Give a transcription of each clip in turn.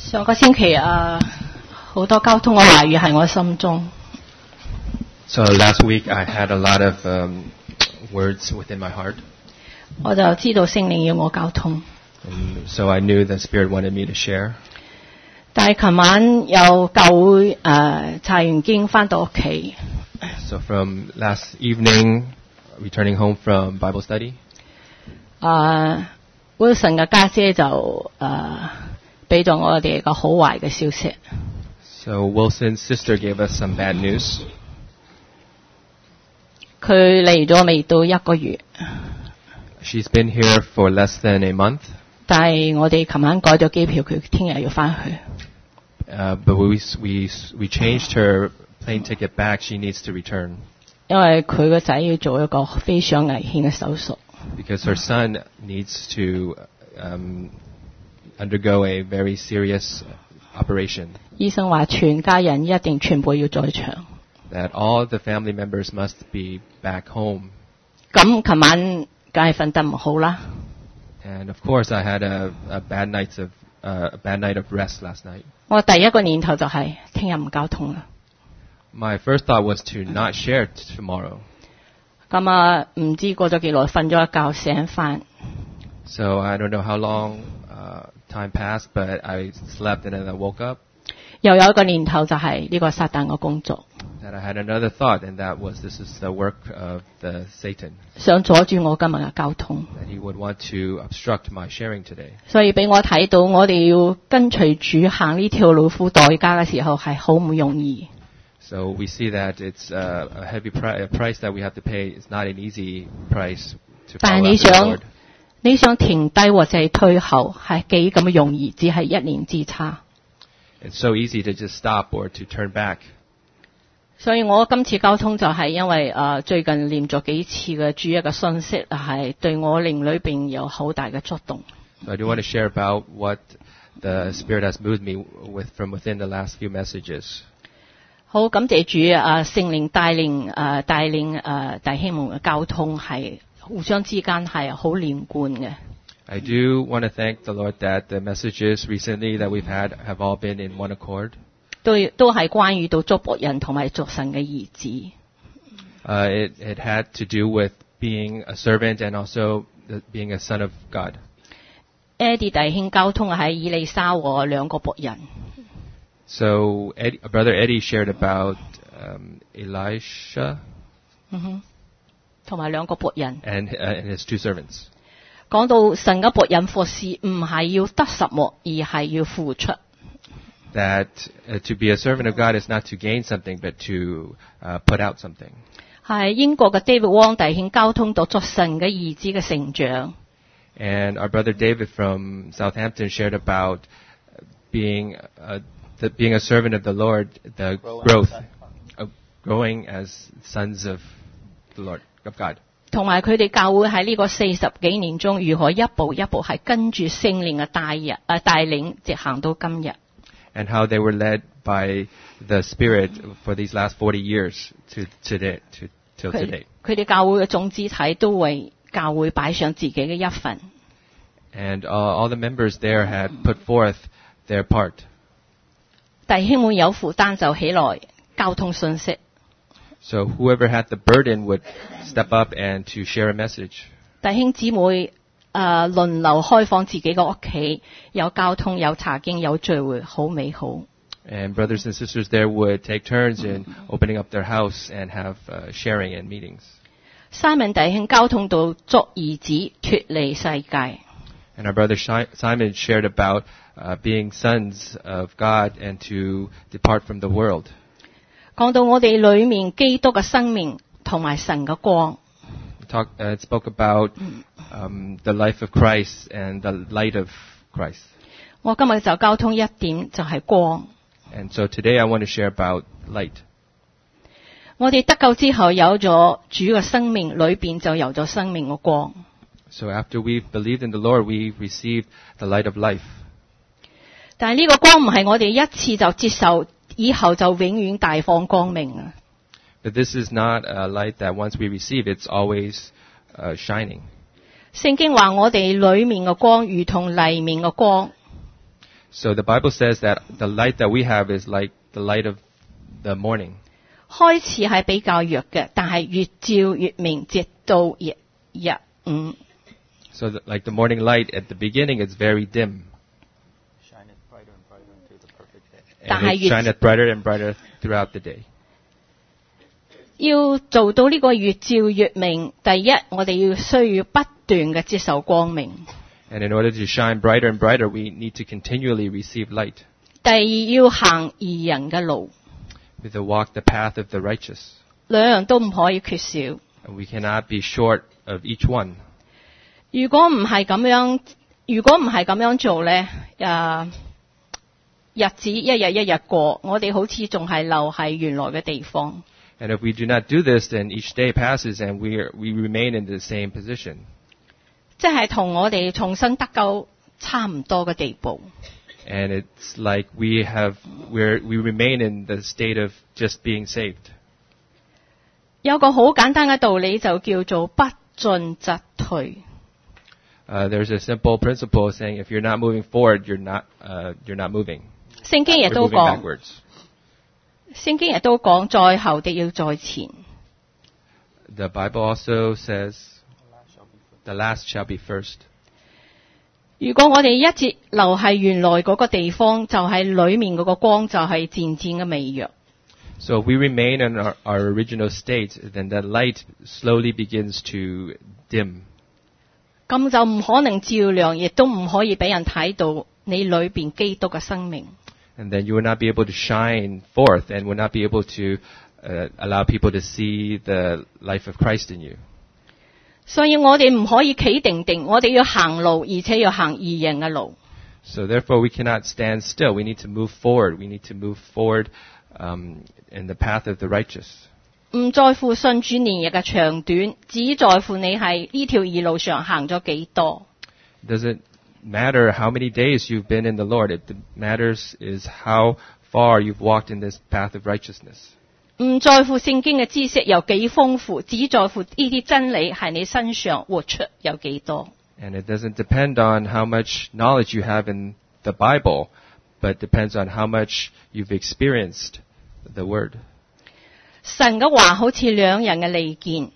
上個星期好多交通嘅話語喺我心中。 So last week I had a lot of words within my heart. 我就知道聖靈要我交通。 And so I knew the Spirit wanted me to share. 但係琴晚有教會查完經返到屋企。 So from last evening, returning home from Bible study, Wilson 嘅家姐就俾咗我哋個好壞嘅消息。 So Wilson's sister gave us some bad news. 佢嚟咗未到1個月。 She's been here for less than a month. 但係我哋琴晚改咗機票，佢聽日要返去。 But we changed her plane ticket back. She needs to return. 因為佢個仔要做一個非常危險嘅手術。 Because her son needs to undergo a very serious operation. 醫生話全家人一定全部要在場。 That all the family members must be back home. 咁琴晚梗係瞓得唔好啦。 And of course, I had a bad night of rest last night. 我第一個念頭就係聽日唔交通啦。 My first thought was to not share tomorrow. 咁唔知過咗幾耐，瞓咗一覺醒返。 So I don't know how long time passed, but I slept and then I woke up. 又有一個念頭就係呢個撒旦嘅工作。 That I had another thought, and that was this is the work of the Satan. 想阻住我今日嘅交通。 That he would want to obstruct my sharing today. 所以俾我睇到，我哋要跟隨主行呢條路付代價嘅時候係好唔容易。 So we see that it's a heavy price that we have to pay. It's not an easy price to follow after the Lord. 你想停低或者係退後係幾咁容易，只係一念之差。 It's so easy to just stop or to turn back. 所以我今次交通就係因為最近念咗幾次嘅主日嘅信息，係對我靈裏邊有好大嘅觸動。 So I do want to share about what the Spirit has moved me with from within the last few messages. 好感謝主聖靈帶領弟兄們嘅交通係互相之間係好連貫嘅。 I do want to thank the Lord that the messages recently that we've had have all been in one accord. 都係關於到作僕人同埋作神嘅兒子。 It had to do with being a servant and also being a son of God. Eddie 弟兄交通喺以利沙和兩個僕人。 So Brother Eddie shared about Elisha 同埋兩個僕人 and his two servants. 講到神嘅僕人服侍唔係要得什麼，而係要付出。 That to be a servant of God is not to gain something, but to put out something. 係英國嘅 David Wong 弟兄交通到作神嘅兒子嘅成長。 And our brother David from Southampton shared about being a servant of the Lord, the growth of growing as sons of the Lord, of God. 同埋佢哋教會喺呢個40幾年中，如何一步一步係跟住聖靈嘅帶領，直行到今日。 And how they were led by the Spirit for these last 40 years till today. 佢哋教會嘅總肢體都為教會擺上自己嘅一份。 And all the members there had put forth their part. 弟兄們有負擔就起來交通信息。 So whoever had the burden would step up and to share a message. 弟兄姊妹輪流開放自己嘅屋企，有交通，有查經，有聚會，好美好。 And brothers and sisters there would take turns in opening up their house and have sharing and meetings. Simon 弟兄交通到作兒子脫離世界。 And our brother Simon shared about being sons of God and to depart from the world. 講到我哋裏面基督嘅生命同埋神嘅光。 It spoke about the life of Christ and the light of Christ. 我今日就交通一點就係光。 And so today I want to share about light. 我哋得救之後有咗主嘅生命，裏邊就有咗生命嘅光。 So after we've believed in the Lord, we received the light of life. 但係呢個光唔係我哋一次就接受，以後就永遠大放光明啊。 But this is not a light that once we receive, it's always shining. 聖經話我哋裏面嘅光如同黎明嘅光。 So the Bible says that the light that we have is like the light of the morning. 開始係比較弱嘅，但係越照越明，直到日午。 So like the morning light at the beginning is very dim. And it shineth brighter and brighter throughout the day. 要做到呢個越照越明，第一我哋需要不斷嘅接受光明。 And in order to shine brighter and brighter, we need to continually receive light. 第二要行義人嘅路。 With the walk the path of the righteous. 兩樣都唔可以缺少。 And we cannot be short of each one. 如果唔係咁樣做咧，日子一日一日過，我哋好似仲係留喺原來嘅地方。 And if we do not do this, then each day passes and we remain in the same position. 即係同我哋重新得救差唔多嘅地步。 And it's like we remain in the state of just being saved. 有個好簡單嘅道理就叫做不進則退。 There's a simple principle saying if you're not moving forward, you're not moving. 聖經亦都講，在後的要在前。 The Bible also says, the last shall be first. 如果我哋一直留喺原來嗰個地方，就係裏面嗰個光就係漸漸嘅微弱。 So if we remain in our original state, then that light slowly begins to dim. 咁就唔可能照亮，亦都唔可以俾人睇到你裏邊基督嘅生命。 And then you will not be able to shine forth and will not be able to allow people to see the life of Christ in you. 所以我哋唔可以企定定，我哋要行路，而且要行義人嘅路。 So therefore we cannot stand still. We need to move forward. We need to move forward in the path of the righteous. 唔在乎信主年日嘅長短，只在乎你係呢條義路上行咗幾多。 Doesn't matter how many days you've been in the Lord. It matters is how far you've walked in this path of righteousness. 唔在乎聖經嘅知識有幾豐富，只在乎呢啲真理喺你身上活出有幾多。 And it doesn't depend on how much knowledge you have in the Bible, but depends on how much you've experienced the Word. 神嘅話好似兩刃嘅利劍。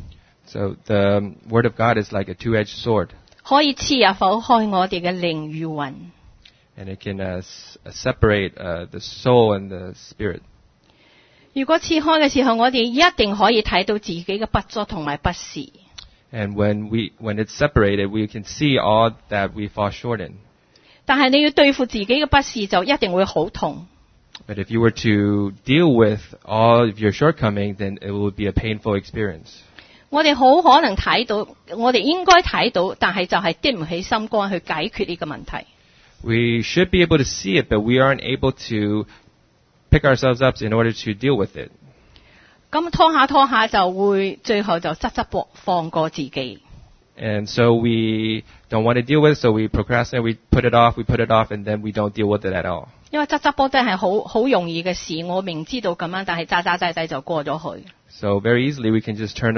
So the Word of God is like a two-edged sword. 可以刺入剖開我哋嘅靈與魂。 And it can separate the soul and the spirit. 如果刺開嘅時候，我哋一定可以睇到自己嘅不足同埋不是。 And when it's separated, we can see all that we fall short in. 但係你要對付自己嘅不是，就一定會好痛。 But if you were to deal with all of your shortcomings, then it would be a painful experience. 我哋好可能睇到，我哋應該睇到，但係就係激唔起心肝去解決呢個問題。 We should be able to see it, but we aren't able to pick ourselves up in order to deal with it. 咁拖下就會最後就執放過自己。 And so we don't want to deal with it, so we procrastinate, we put it off, and then we don't deal with it at all. 因為執波真係好容易嘅事，我明知道咁樣，但係揸仔就過咗去。 So very easily we can just turn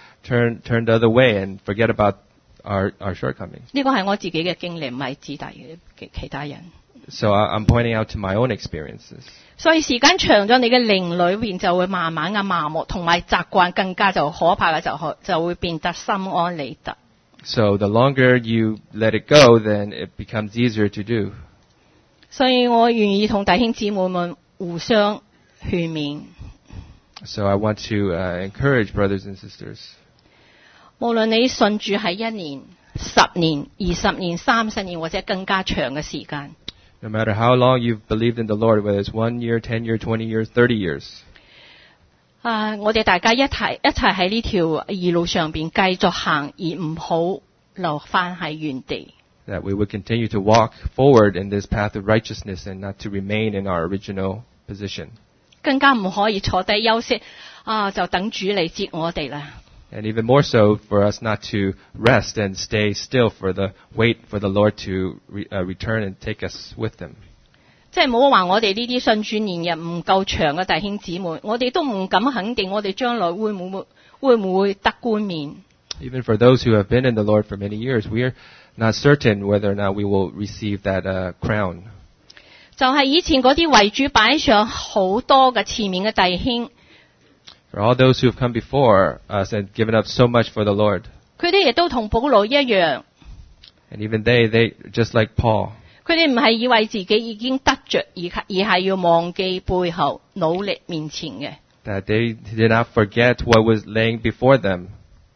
the other way and forget about our shortcomings. 呢個係我自己嘅經歷，唔係指其他人。 So I'm pointing out to my own experiences. 所以時間長咗，你嘅靈裏邊就會慢慢嘅麻木，同埋習慣更加就可怕嘅就會變得心安理得。 So the longer you let it go, then it becomes easier to do. 所以我願意同弟兄姊妹們互相勸勉。 So I want to encourage brothers and sisters. 無論你信主係1年、10年、20年、30年或者更加長嘅時間。 No matter how long you've believed in the Lord, whether it's 1 year, 10 years, 20 years, 30 years. 我哋大家一齊喺呢條義路上邊繼續行，而唔好留返喺原地。 That we would continue to walk forward in this path of righteousness and not to remain in our original position. 更加唔可以坐低休息，就等主嚟接我哋啦。 And even more so for us not to rest and stay still wait for the Lord to return and take us with Him. 即係唔好話我哋呢啲信主年日唔夠長嘅弟兄姊妹，我哋都唔敢肯定我哋將來會唔會得冠冕。 Even for those who have been in the Lord for many years, we are not certain whether or not we will receive that crown. 就係以前嗰啲為主擺上好多嘅前面嘅弟兄， For all those who have come before us and given up so much for the Lord. 佢哋亦都同保羅一樣， And even they just like Paul, 佢哋唔係以為自己已經得着，而係要忘記背後，努力面前嘅。 that they did not forget what was laying before them.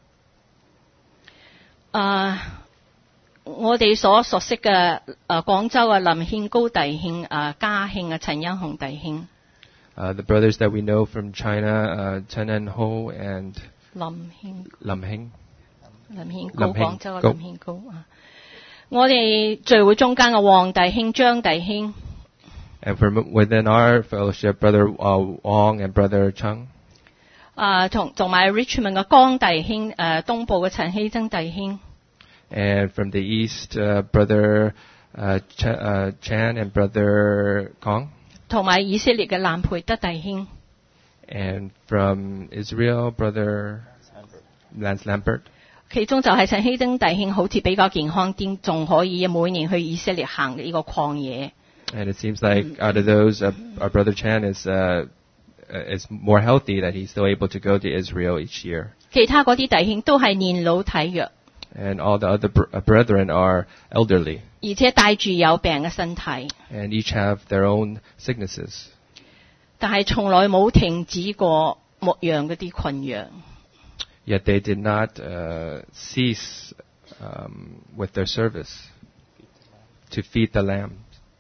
我哋所熟悉嘅廣州嘅林憲高弟兄、嘉慶陳欣雄弟兄， The brothers that we know from China, Chen and Ho and 林 Lim 憲高， 林憲廣州嘅林憲高啊！我哋聚會中間嘅黃弟兄、張弟兄， And from within our fellowship, Brother Wong and Brother Chung. 同埋 Richmond 嘅江弟兄，東部嘅陳希珍弟兄。 And from the east, Brother Chan and Brother Kong. 同埋以色列嘅蘭培德弟兄， And from Israel, Brother Lance Lambert. 其中就係陳希珍弟兄好似比較健康啲，仲可以每年去以色列行呢個曠野。 And it seems like out of those, our Brother Chan is more healthy, that he's still able to go to Israel each year. 其他嗰啲弟兄都係年老體弱， And all the other brethren are elderly, 而且帶住有病嘅身體， and each have their own sicknesses. 但係從來冇停止過牧養嗰啲群羊。 Yet they did not cease with their service to feed the lambs.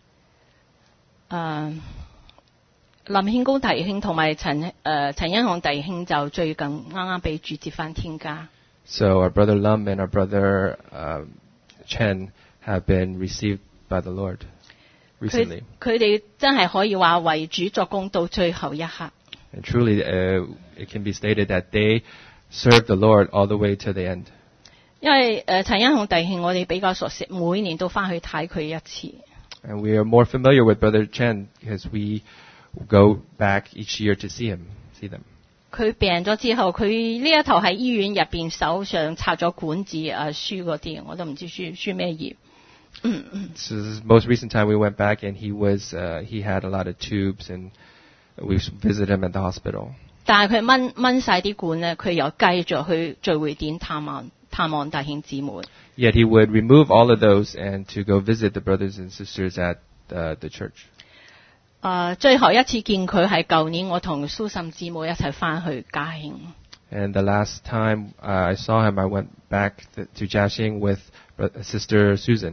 林憲高弟兄同埋陳欣雄弟兄就最近啱啱被主接返天家。 So our brother Lum and our brother Chen have been received by the Lord recently. 佢哋真係可以話為主作工到最後一刻。 And truly, it can be stated that they served the Lord all the way to the end. 因為陳欣雄弟兄我哋比較熟悉，每年都返去睇佢一次。 And we are more familiar with Brother Chen because we go back each year to see them. 佢病咗之後，佢呢一頭喺醫院入邊手上插咗管子輸嗰啲，我都唔知輸咩葉。 So this is the most recent time we went back, and he had a lot of tubes, and we visited him at the hospital. 但係佢掹晒啲管咧，佢又繼續去聚會點探望弟兄姊妹。 Yet he would remove all of those and to go visit the brothers and sisters at the church. 最後一次見佢係舊年，我同蘇岑姊妹一齊翻去嘉興。 And the last time I saw him, I went back to Jiaxing with Sister Susan.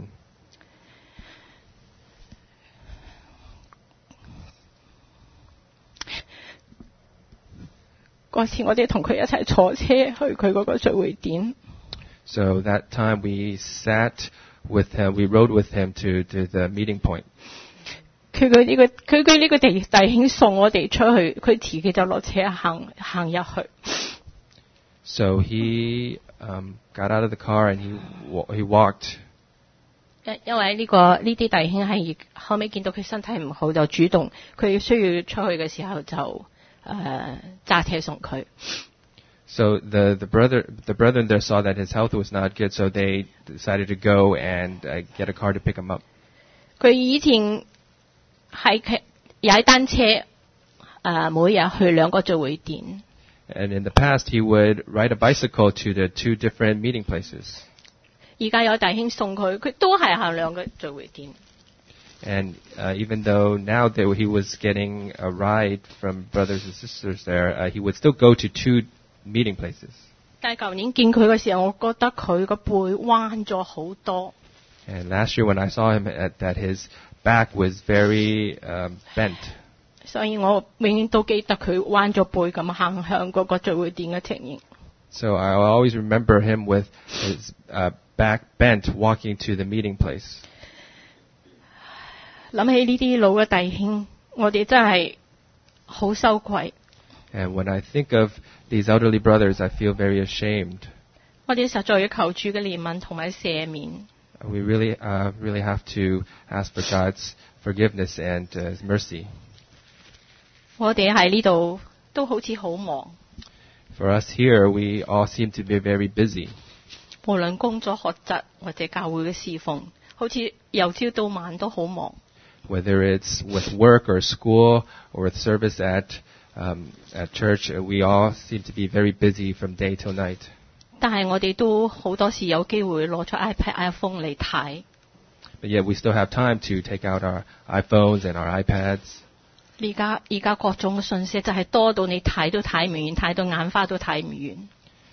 嗰次我哋同佢一齊坐車去佢嗰個聚會點。 So that time we sat with him, we rode with him to the meeting point. 佢呢個弟兄送我哋出去，佢自己就落車行入去。 So he got out of the car and he walked. 因為呢啲弟兄係後尾見到佢身體唔好，就主動佢需要出去嘅時候就揸車送佢。 So the brethren there saw that his health was not good, so they decided to go and get a car to pick him up. 佢以前係踩單車，每日去2個聚會點。 And in the past, he would ride a bicycle to the 2 different meeting places. 而家有弟兄送佢，佢都係行2個聚會點。 And even though now that he was getting a ride from brothers and sisters there, he would still go to 2 meeting places. 但係舊年見佢嘅時候，我覺得佢個背彎咗好多。 And last year when I saw him, that his back was very bent. 所以我永遠都記得佢彎咗背咁行向嗰個聚會點嘅情形。 So I will always remember him with his back bent walking to the meeting place. 諗起呢啲老嘅弟兄，我哋真係好羞愧。 And when I think of these elderly brothers, I feel very ashamed. 我哋實在要求主嘅憐憫同埋赦免。 We really have to ask for God's forgiveness and His mercy. 我哋喺呢度都好似好忙， For us here, we all seem to be very busy. 無論工作、學習或者教會嘅侍奉，好似由朝到晚都好忙。 whether it's with work or school or with service at church. We all seem to be very busy from day till night. 但係我哋都好多時有機會攞出 iPhone 嚟睇。 But yet we still have time to take out our iPhones and our iPads. 而家各種信息就係多到你睇都睇唔完，睇到眼花都睇唔完。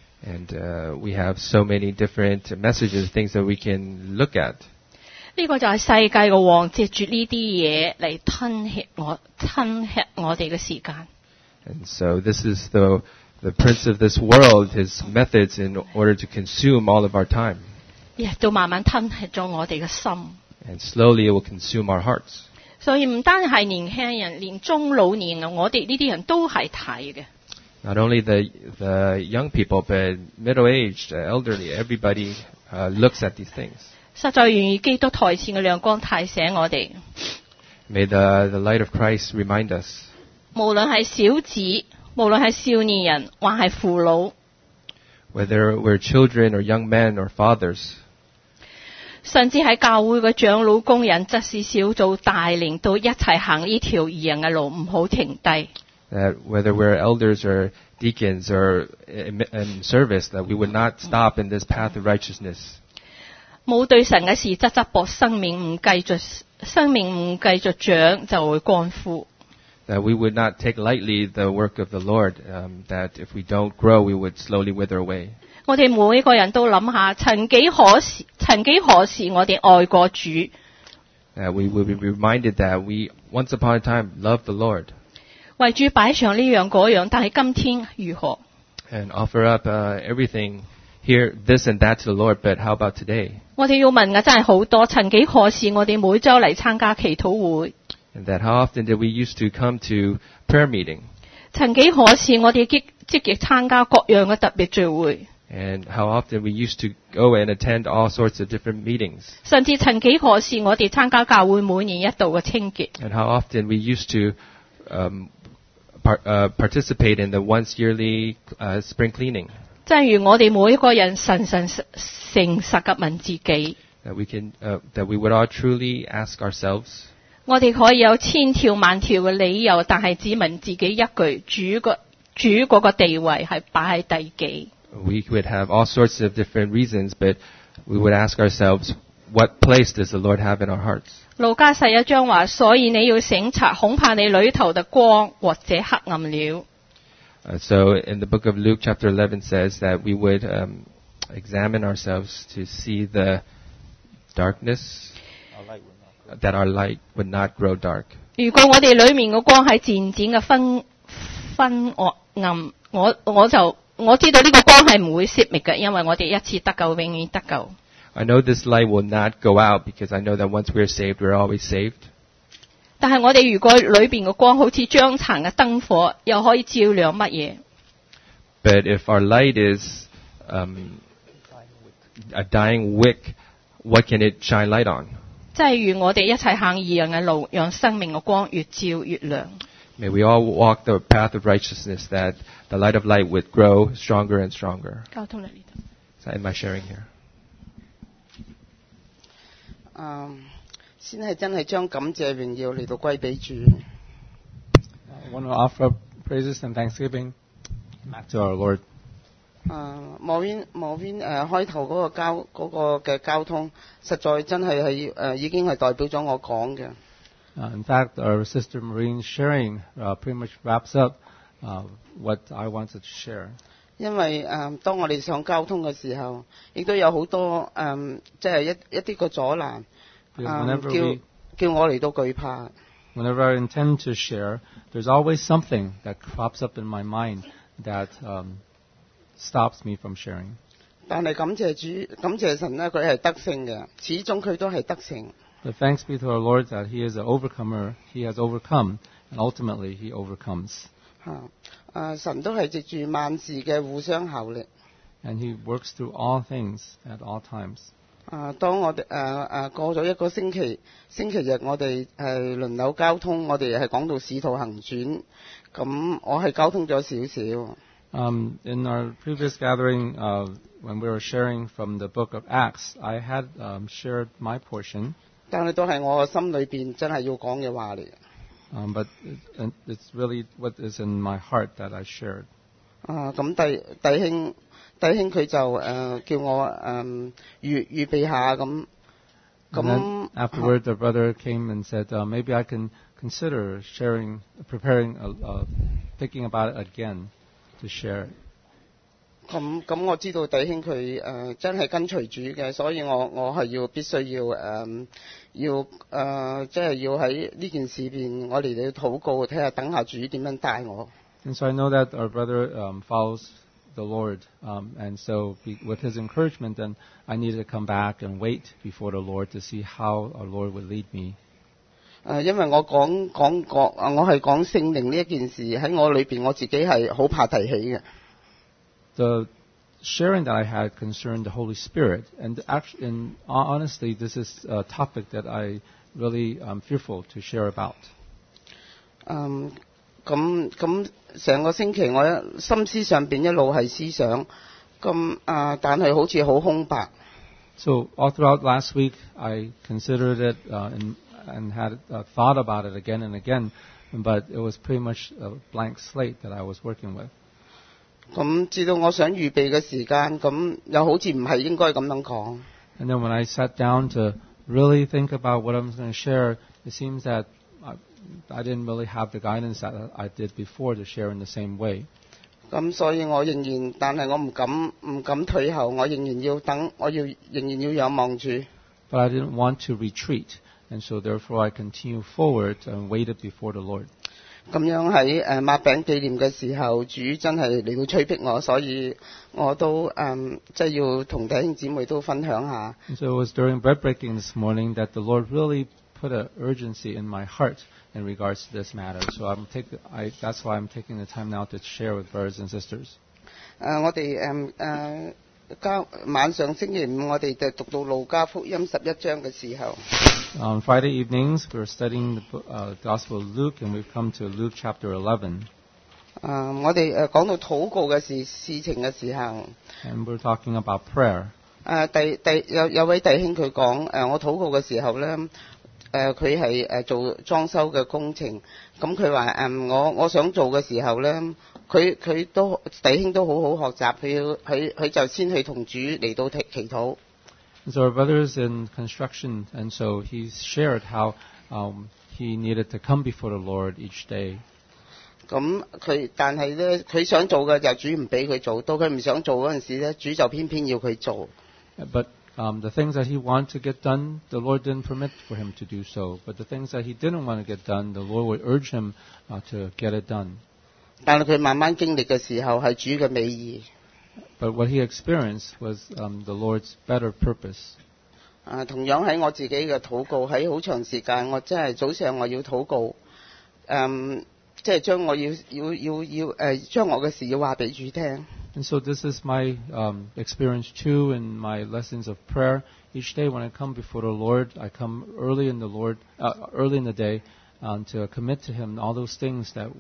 And we have so many different messages, things that we can look at. 呢個就係世界嘅王藉住呢啲嘢嚟吞吃我哋嘅時間。 And so this is the prince of this world, his methods in order to consume all of our time. 亦都慢慢吞吃咗我哋嘅心。 And slowly it will consume our hearts. 所以唔單係年輕人，連中老年啊，我哋呢啲人都係睇嘅。 Not only the young people, but middle-aged, elderly, everybody looks at these things. 實在願意基督台前嘅亮光提醒我哋。 May the light of Christ remind us. 無論係小子，無論係少年人，還係父老， Whether we're children or young men or fathers, 甚至喺教會嘅長老工人、執事小組帶領到一齊行呢條義人嘅路，唔好停低。 that whether we're elders or deacons or in service, that we would not stop in this path of righteousness. 冇對神嘅事側側膊，生命唔繼續長就會乾枯。 That we would not take lightly the work of the Lord, that if we don't grow, we would slowly wither away. 我哋每一個人都諗下，曾幾何時我哋愛過主。 We will be reminded that we once upon a time loved the Lord. 為主擺上呢樣嗰樣，但係今天如何？ And offer up everything here, this and that to the Lord, but how about today? 我哋要問嘅真係好多，曾幾何時我哋每週嚟參加祈禱會？ And that how often did we used to come to prayer meeting? 曾幾何時我哋積極參加各樣嘅特別聚會？ And how often we used to go and attend all sorts of different meetings? 甚至曾幾何時我哋參加教會每年一度嘅清潔？ And how often we used to participate in the once yearly spring cleaning? 正如我哋每一個人誠實嘅問自己， That we would all truly ask ourselves. 我哋可以有千條萬條嘅理由，但係只問自己一句：主嗰個地位係擺喺第幾？ We would have all sorts of different reasons, but we would ask ourselves, what place does the Lord have in our hearts? 路加11章話，所以你要省察，恐怕你裏頭的光或者黑暗了。 So in the book of Luke chapter 11 says that we would examine ourselves to see the darkness, that our light would not grow dark. 如果我哋裏面嘅光係漸漸嘅昏暗，我知道呢個光係唔會熄滅嘅，因為我哋一次得救，永遠得救。 I know this light will not go out because I know that once we're saved, we're always saved. 但係我哋如果裏邊嘅光好似將殘嘅燈火，又可以照亮乜嘢？ But if our light is a dying wick, what can it shine light on? 即係如我哋一齊行義人嘅路，讓生命嘅光越照越亮。 May we all walk the path of righteousness, that the light of light would grow stronger and stronger. 交通嚟呢度。 So I end my sharing here. 先係真係將感謝榮耀嚟到歸俾主。 I want to offer up praises and thanksgiving back to our Lord. 莫邊開頭嗰個嘅交通，實在真係已經係代表咗我講嘅。 In fact, our sister Marine's sharing pretty much wraps up what I wanted to share. 因為當我哋上交通嘅時候，亦都有好多即係一啲個阻攔，叫我嚟到懼怕。 Whenever I intend to share, there's always something that crops up in my mind that stops me from sharing. 但係感謝主，感謝神咧，佢係得勝嘅，始終佢都係得勝。 But thanks be to our Lord that He is an overcomer. He has overcome, and ultimately He overcomes. 神都係藉住萬事嘅互相效力。 And He works through all things at all times. 當我哋過咗一個星期日，我哋係輪流交通，我哋係講到使徒行傳，咁我係交通咗少少。 In our previous gathering, when we were sharing from the book of Acts, I had shared my portion. 但係都係我心裏邊真係要講嘅話嚟。 But it's really what is in my heart that I shared. 咁弟兄佢就叫我預備下咁。 And then afterward, the brother came and said, maybe I can consider preparing, thinking about it again to share. 咁我知道弟兄佢真係跟隨主嘅，所以我係必須即係要喺呢件事邊，我哋要禱告，睇下等下主點樣帶我。 And so I know that our brother follows the Lord, and so with his encouragement, then I needed to come back and wait before the Lord to see how our Lord would lead me. 因為我係講聖靈呢一件事喺我裏邊，我自己係好怕提起嘅。 The sharing that I had concerned the Holy Spirit, and honestly, this is a topic that I really am fearful to share about. 咁成個星期我心思上邊一路係思想，但係好似好空白。 So all throughout last week, I considered it and had thought about it again and again, but it was pretty much a blank slate that I was working with. 咁至到我想預備嘅時間，咁又好似唔係應該咁樣講。 And then when I sat down to really think about what I was going to share, it seems that I didn't really have the guidance that I did before to share in the same way. 咁所以我但係我唔敢退後，我仍然要等，仍然要仰望主。 But I didn't want to retreat, and so therefore I continued forward and waited before the Lord. 咁樣喺擘餅紀念嘅時候，主真係嚟到催逼我，所以我都即係要同弟兄姊妹都分享下。 And so it was during bread breaking this morning that the Lord really put an urgency in my heart in regards to this matter. So that's why I'm taking the time now to share with brothers and sisters. 我哋晚上星期五，我哋就讀到路加福音11章嘅時候。 On Friday evenings, we're studying the Gospel of Luke, and we've come to Luke chapter 11. 我哋講到禱告嘅事情嘅時候。 And we're talking about prayer. 有位弟兄佢講，我禱告嘅時候咧，佢係做裝修嘅工程，咁佢話我想做嘅時候咧，弟兄都好好學習，佢就先去同主嚟到祈禱。 So our brother is in construction, and so he shared how he needed to come before the Lord each day. 但係咧，佢想做嘅就主唔俾佢做，到佢唔想做嗰陣時咧，主就偏偏要佢做。 But the things that he wanted to get done, the Lord didn't permit for him to do so. But the things that he didn't want to get done, the Lord would urge him to get it done. 但係佢慢慢經歷嘅時候，係主嘅美意。 But what he experienced was the Lord's better purpose. 同樣喺我自己嘅禱告，喺好長時間，我真係早上我要禱告，即係將我將我嘅事要話俾主聽。 And so this is my experience too in my lessons of prayer. Each day when I come before the Lord, I come early in the day to commit to Him all those things that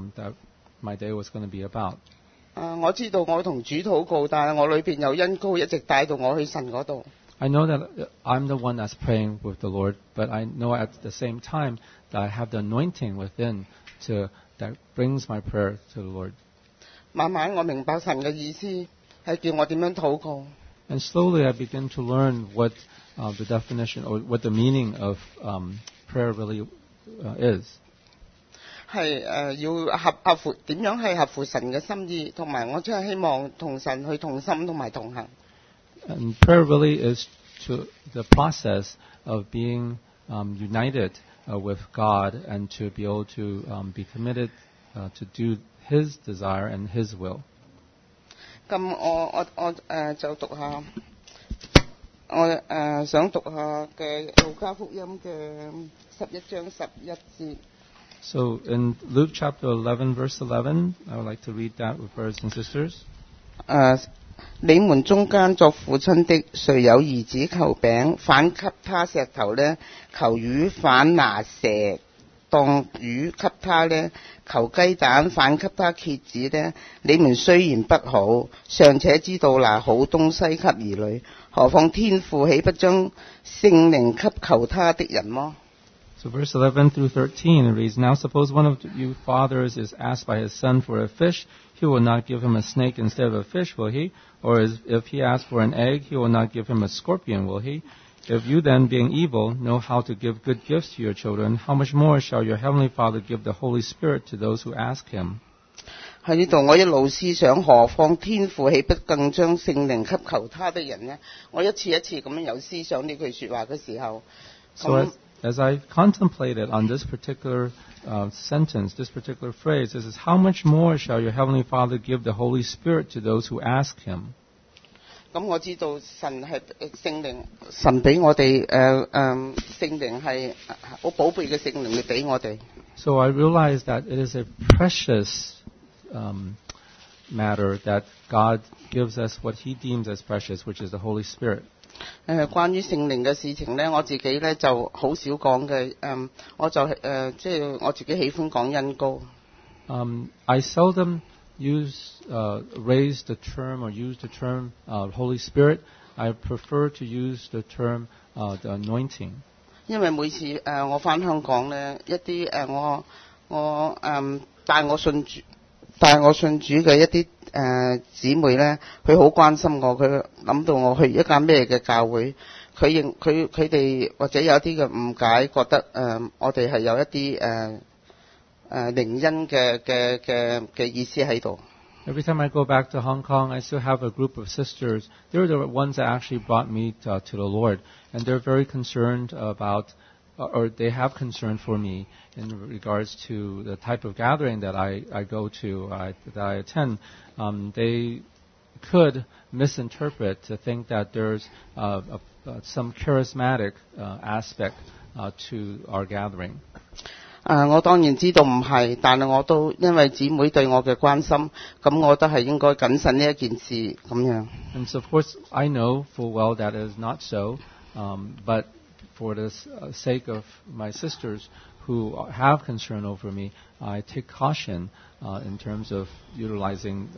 my day was going to be about. 我知道我同主禱告，但係我裏邊有恩膏一直帶到我去神嗰度。 I know that I'm the one that's praying with the Lord, but I know at the same time that I have the anointing within that brings my prayer to the Lord. 慢慢我明白神嘅意思係叫我點樣禱告。 And slowly I begin to learn what the definition or what the meaning of prayer really is. 係要合乎點樣係合乎神嘅心意，同埋我真係希望同神去同心同埋同行。 And prayer really is the process of being united with God and to be able to be committed to do His desire and His will. 咁我就讀下，我想讀下嘅路加福音嘅11章11節。 So in Luke chapter 11, verse 11, I would like to read that with brothers and sisters. 你們中間作父親的，誰有兒子求餅，反給他石頭呢？求魚，反拿蛇當魚給他呢？求雞蛋，反給他蠍子呢？你們雖然不好，尚且知道拿好東西給兒女， 何況天父豈不將聖靈給求他的人麼？ So verse 11 through 13 it reads, Now suppose one of you fathers is asked by his son for a fish, he will not give him a snake instead of a fish, will he? Or if he asks for an egg, he will not give him a scorpion, will he? If you then, being evil, know how to give good gifts to your children, how much more shall your heavenly Father give the Holy Spirit to those who ask him? 喺呢度我一路思想，何況天父豈不更將聖靈給求他的人呢？我一次一次咁樣有思想呢句說話嘅時候， So as I contemplated on this particular sentence, this particular phrase, this is how much more shall your heavenly Father give the Holy Spirit to those who ask him? 咁我知道神係聖靈，神俾我哋聖靈係好寶貝嘅聖靈嚟俾我哋。 So I realized that it is a precious matter that God gives us what he deems as precious, which is the Holy Spirit. 關於聖靈嘅事情呢，我自己呢就好少講嘅，我就即係我自己喜歡講恩膏。 I seldom raise the term or use the term Holy Spirit. I prefer to use the term the anointing. 因為每次我返香港呢，一啲我帶我信主嘅一啲姊妹呢，佢好關心我，佢諗到我去一間咩嘅教會，佢哋或者有啲嘅誤解，覺得我哋係有一啲靈恩嘅意思喺度。Every time I go back to Hong Kong, I still have a group of sisters. They're the ones that actually brought me to the Lord, and they're very concerned about, or they have concern for me in regards to the type of gathering that I go to, that I attend. They could misinterpret to think that there's some charismatic aspect to our gathering. 我當然知道唔係，但係我都因為姊妹對我嘅關心，咁我都係應該謹慎呢一件事咁樣。And so of course I know full well that it is not so, but for the sake of my sisters who have concern over me, I take caution in terms of utilizing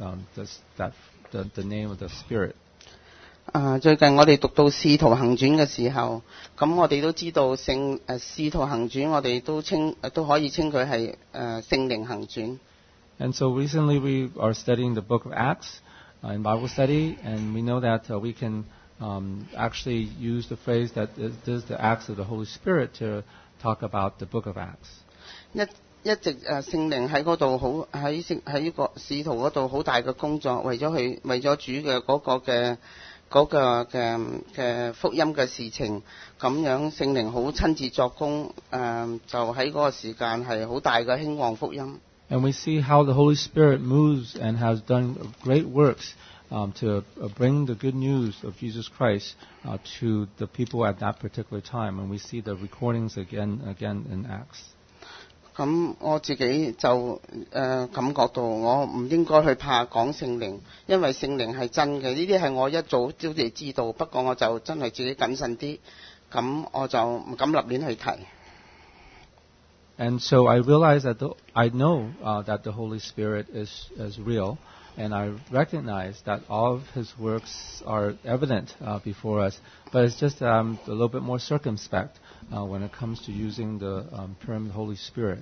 the name of the Spirit. 最近我哋讀到《使徒行傳》嘅時候，咁我哋都知道使徒行傳，我哋都可以稱佢係聖靈行傳。And so recently we are studying the book of Acts in Bible study, and we know that we can actually use the phrase that this is the acts of the Holy Spirit to talk about the book of Acts. 一直聖靈喺嗰度好喺個使徒嗰度好大嘅工作，為咗主嘅嗰個嘅福音嘅事情，咁樣聖靈好親自作工，就喺嗰個時間係好大嘅興旺福音。And we see how the Holy Spirit moves and has done great works to bring the good news of Jesus Christ to the people at that particular time. And we see the recordings again in Acts. 咁我自己就感覺到我唔應該去怕講聖靈，因為聖靈係真嘅。呢啲係我一早都知道，不過我就真係自己謹慎啲，咁我就唔敢立亂去提。And so I realize that I know that the Holy Spirit is real, and I recognize that all of His works are evident before us. But it's just that I'm a little bit more circumspect when it comes to using the term Holy Spirit.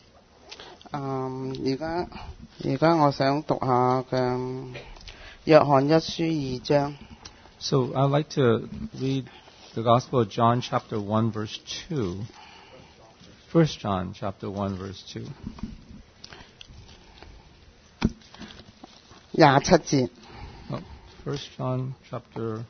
而家我想讀下嘅約翰一書2章。So I'd like to read the Gospel of John, chapter 1, verse 2. 1 John, chapter 1, verse 2. 27節。1 John, chapter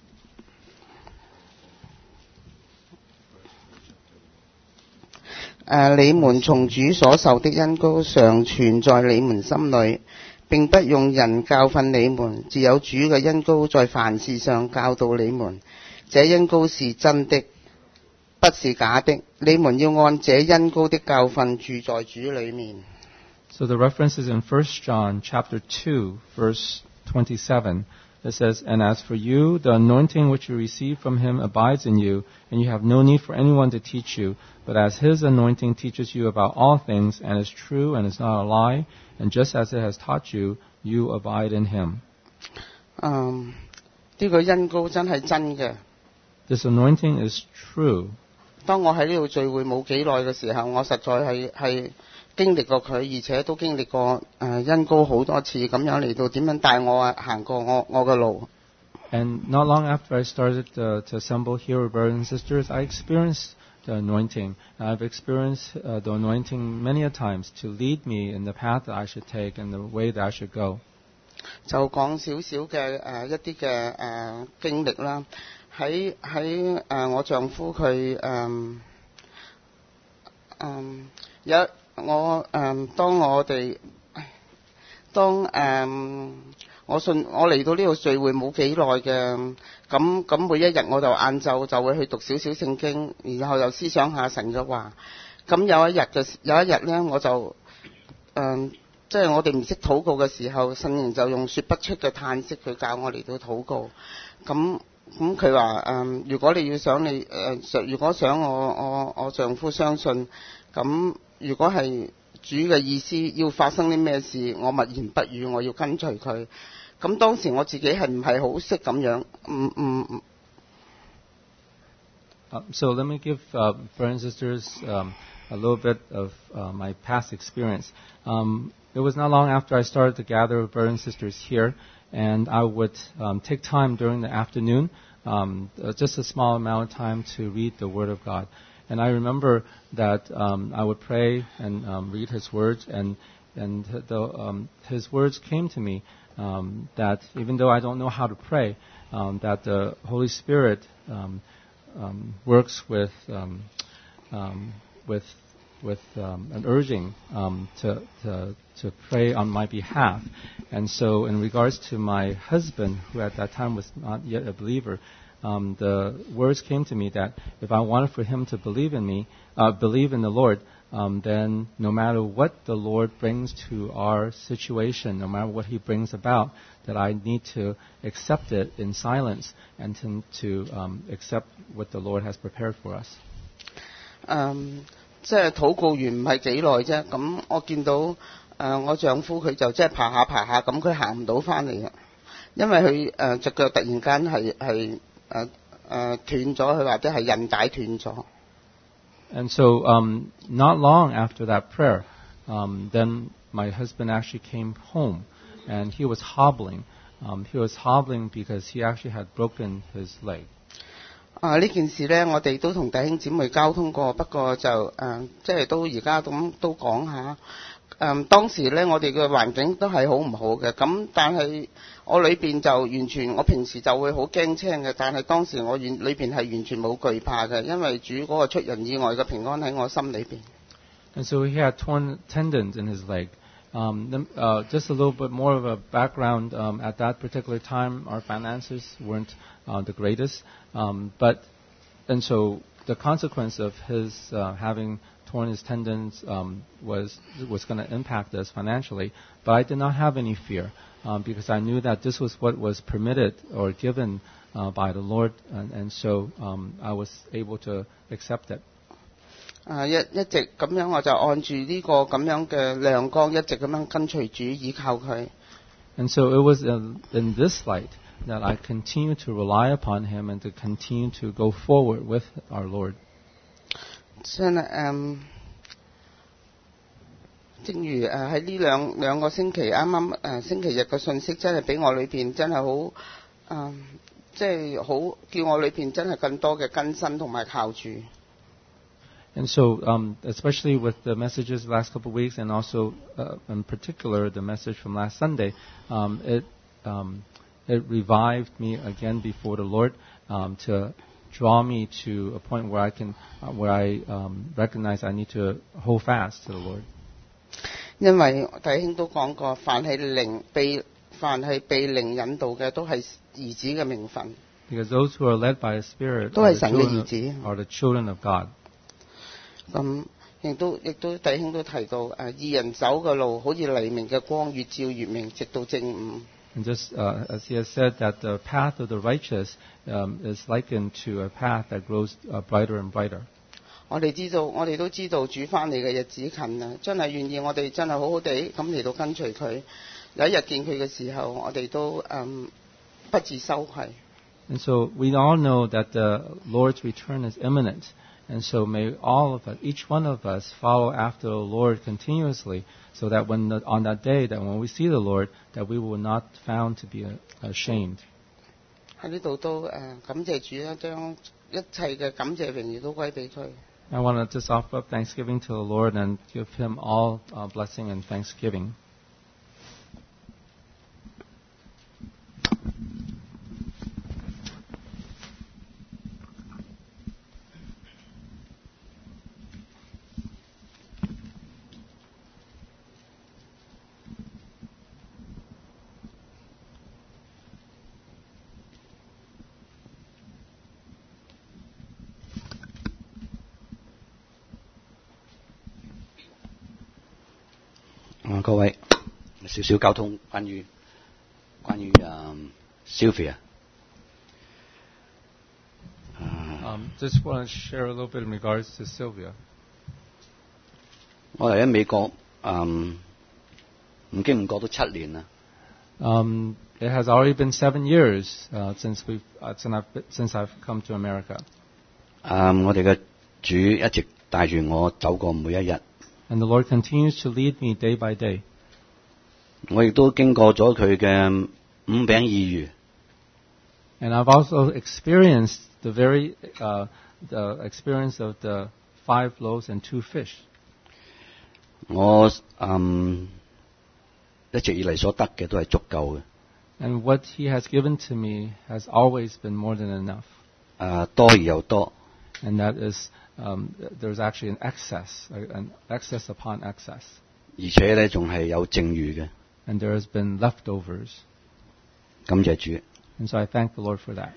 你們從主所受的恩膏常存在你們心裏，並不用人教訓你們，自有主嘅恩膏在凡事上教導你們。這恩膏是真的，不是假的。你們要按這恩膏的教訓住在主裏面。So the reference is in 1 John chapter 2, verse 27. It says, And as for you, the anointing which you receive from him abides in you, and you have no need for anyone to teach you. But as his anointing teaches you about all things, and is true and is not a lie, and just as it has taught you, you abide in him. 呢個恩膏真係真嘅。 This anointing is true. 當我喺呢度聚會冇幾耐嘅時候，我實在係經歷過佢，而且都經歷過恩膏好多次咁樣嚟到點樣帶我行過我嘅路。 And not long after I started to assemble here, brothers and sisters, I experienced the anointing. I've experienced the anointing many a times to lead me in the path that I should take and the way that I should go. 就講少少嘅一啲嘅經歷啦。喺我丈夫佢我嚟到呢度聚會冇幾耐嘅，咁每一日我就晏晝就會去讀少少聖經，然後又思想下神嘅話。咁有一日呢，我就即係我哋唔識禱告嘅時候，聖靈就用說不出嘅嘆息去教我嚟到禱告。咁佢話如果你要想如果想我丈夫相信，咁如果係主嘅意思要發生啲咩事，我默言不語，我要跟隨佢。咁當時我自己係唔係好識咁樣 So let me give brothers and sisters a little bit of my past experience. It was not long after I started to gather with brothers and sisters here, and I would take time during the afternoon, just a small amount of time to read the Word of God. And I remember that I would pray and read His words, and His words came to me that even though I don't know how to pray, that the Holy Spirit works with an urging to pray on my behalf. And so in regards to my husband, who at that time was not yet a believer, the words came to me that if I wanted for him to believe in me, believe in the Lord, then no matter what the Lord brings to our situation, no matter what He brings about, that I need to accept it in silence and to accept what the Lord has prepared for us. 即係禱告完唔係幾耐啫，咁我見到我丈夫佢就即係爬下，咁佢行唔到翻嚟啦，因為佢隻腳突然間係斷咗，佢話啲係韌帶斷咗。 And so, not long after that prayer, then my husband actually came home, and he was hobbling. He was hobbling because he actually had broken his leg. 呢件事呢，我哋都同弟兄姊妹交通過，不過就即係都而家咁都講下。當時呢，我哋嘅環境都係好唔好嘅，咁但係我裏邊就完全，我平時就會好驚青嘅，但係當時我裏邊係完全冇懼怕嘅，因為主嗰個出人意外嘅平安喺我心裏邊。 And so he had torn tendons in his leg. Just a little bit more of a background. At that particular time, our finances weren't the greatest, and so the consequence of his having torn his tendons was going to impact us financially. But I did not have any fear because I knew that this was what was permitted or given by the Lord, and so I was able to accept it. 一直咁樣，我就按住呢個咁樣嘅亮光，一直咁樣跟隨主，依靠佢。 And so it was in this light that I continue to rely upon Him and to continue to go forward with our Lord. 真係正如喺呢兩個星期啱啱星期日嘅信息，真係俾我裏邊真係好即係好叫我裏邊真係更多嘅更新同埋靠主。 And so, especially with the messages the last couple of weeks, and also in particular the message from last Sunday, it revived me again before the Lord to draw me to a point where I recognize I need to hold fast to the Lord. 因為弟兄都講過，凡係被靈引導嘅，都係兒子嘅名分。 Because those who are led by the Spirit 都係神嘅兒子， are the children of God. 咁亦都弟兄都提到義人走嘅路好似黎明嘅光，越照越明，直到正午。 And just as he has said that the path of the righteous is likened to a path that grows brighter and brighter. 我哋都知道主翻嚟嘅日子近啦，真係願意我哋真係好好地咁嚟到跟隨佢。有一日見佢嘅時候，我哋都不自羞愧。 And so we all know that the Lord's return is imminent. And so may all of us, each one of us, follow after the Lord continuously, so that on that day, that when we see the Lord, that we will not found to be ashamed. 喺呢度都感謝主啦，將一切嘅感謝榮耀都歸俾佢。 I want to just offer up thanksgiving to the Lord and give Him all blessing and thanksgiving. 各位，少少交通關於Sylvia。 Just want to share a little bit in regards to Sylvia. 我嚟喺美國，唔經唔覺都7年啦。 It has already been 7 years since I've come to America. 我哋嘅主一直帶住我走過每一日。 And the Lord continues to lead me day by day. 我亦都經過咗佢嘅5餅2魚。 And I've also experienced the experience of the 5 loaves and 2 fish. 我一直以嚟所得嘅都係足夠嘅。 And what He has given to me has always been more than enough. 多而又多。 And that is, there's actually an excess upon excess. 而且咧仲係有剩餘嘅。 And there has been leftovers. 感謝主。 And so I thank the Lord for that.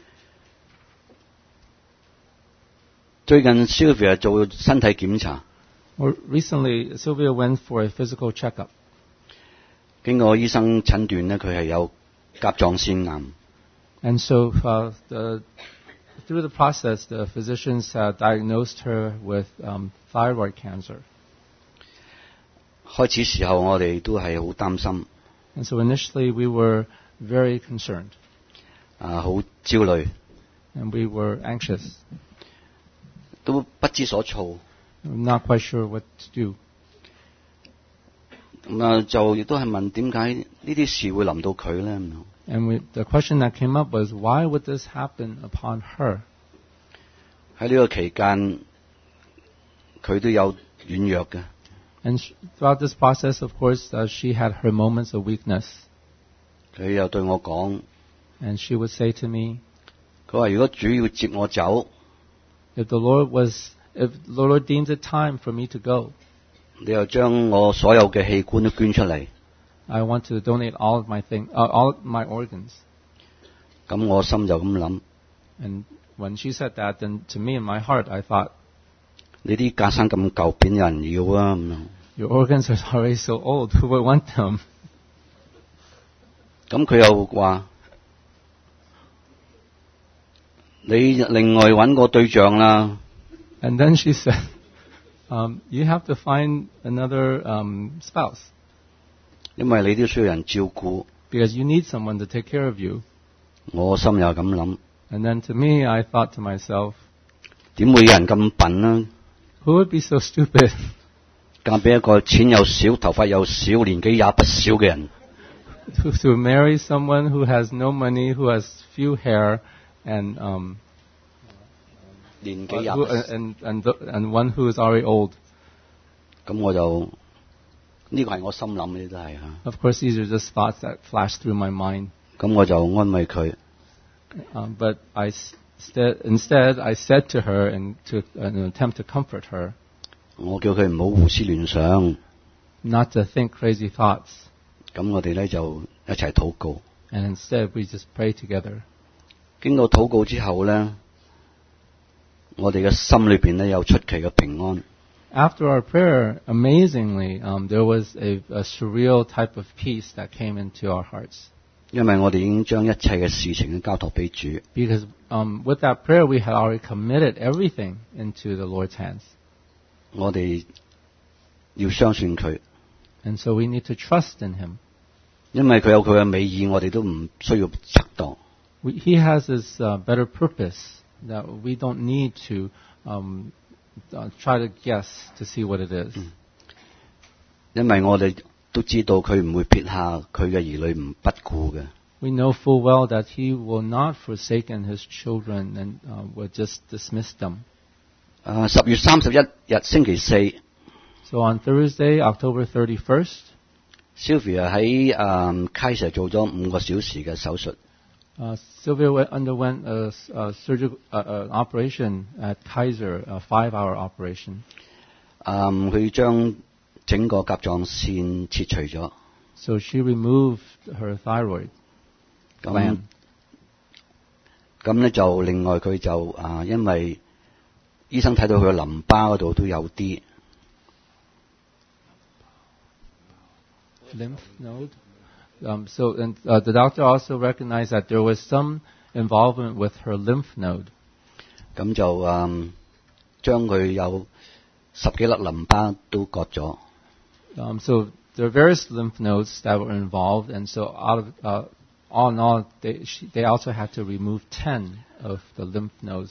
最近 Sylvia 做身體檢查。 Recently, Sylvia went for a physical checkup. 經過醫生診斷咧，佢係有甲狀腺癌。 And so through the process, the physicians diagnosed her with thyroid cancer. 開始時候我哋都係好擔心。 And so initially we were very concerned. 好焦慮。 And we were anxious. 都不知所措。 Not quite sure what to do. 就亦都係問點解呢啲事會臨到佢咧？ And the question that came up was, why would this happen upon her? 喺呢個期間，佢都有軟弱嘅。 And throughout this process, of course, she had her moments of weakness. 佢又對我講 And she would say to me, 佢話如果主要接我走 if the Lord deems it time for me to go, 你又將我所有嘅器官都捐出嚟。 I want to donate all of my organs. 咁我心就咁諗。 And when she said that, then to me in my heart, I thought, 你啲架生咁舊，邊有人要啊？咁樣。 Your organs are already so old. Who would want them? 咁佢又話：你另外揾個對象啦。 And then she said, you have to find another spouse. 因為你都需要人照顧。 Because you need someone to take care of you. 我心又咁諗。 And then to me, I thought to myself, 點會有人咁笨啊？ Who would be so stupid? 嫁俾一個錢又少、頭髮又少、年紀也不少嘅人。 To marry someone who has no money, who has few hair, and 年紀也不少 and one who is already old. 咁我就呢個係我心諗嘅都係嚇。 Of course, these are just thoughts that flash through my mind. 咁我就安慰佢。 But instead, I said to her, and to an attempt to comfort her, 我叫佢唔好胡思亂想 not to think crazy thoughts. 咁我哋咧就一齊禱告。 And instead, we just pray together. 經過禱告之後咧，我哋嘅心裏邊咧有出奇嘅平安。 After our prayer, amazingly, there was a surreal type of peace that came into our hearts. 因為我哋已經將一切嘅事情交託俾主。 Because with that prayer, we had already committed everything into the Lord's hands. 我哋要相信佢。 And so we need to trust in Him. 因為佢有佢嘅美意，我哋都唔需要測度。 He has this better purpose that we don't need to try to guess to see what it is. 因為我哋都知道佢唔會撇下佢嘅兒女唔不顧嘅。 We know full well that He will not forsaken His children and will just dismiss them. 10月31日星期四 So on Thursday, October 31st, Sylvia 喺Kaiser 做咗5個小時嘅手術。 Sylvia underwent a surgical operation at Kaiser, a 5-hour operation. 佢將整個甲狀腺切除咗。 So she removed her thyroid gland. 咁咧就另外佢就因為醫生睇到佢嘅淋巴嗰度都有啲 lymph node. The doctor also recognized that there was some involvement with her lymph node. 咁就將佢有10幾粒淋巴都割咗。 So there are various lymph nodes that were involved, and so out of all in all, they also had to remove 10 of the lymph nodes.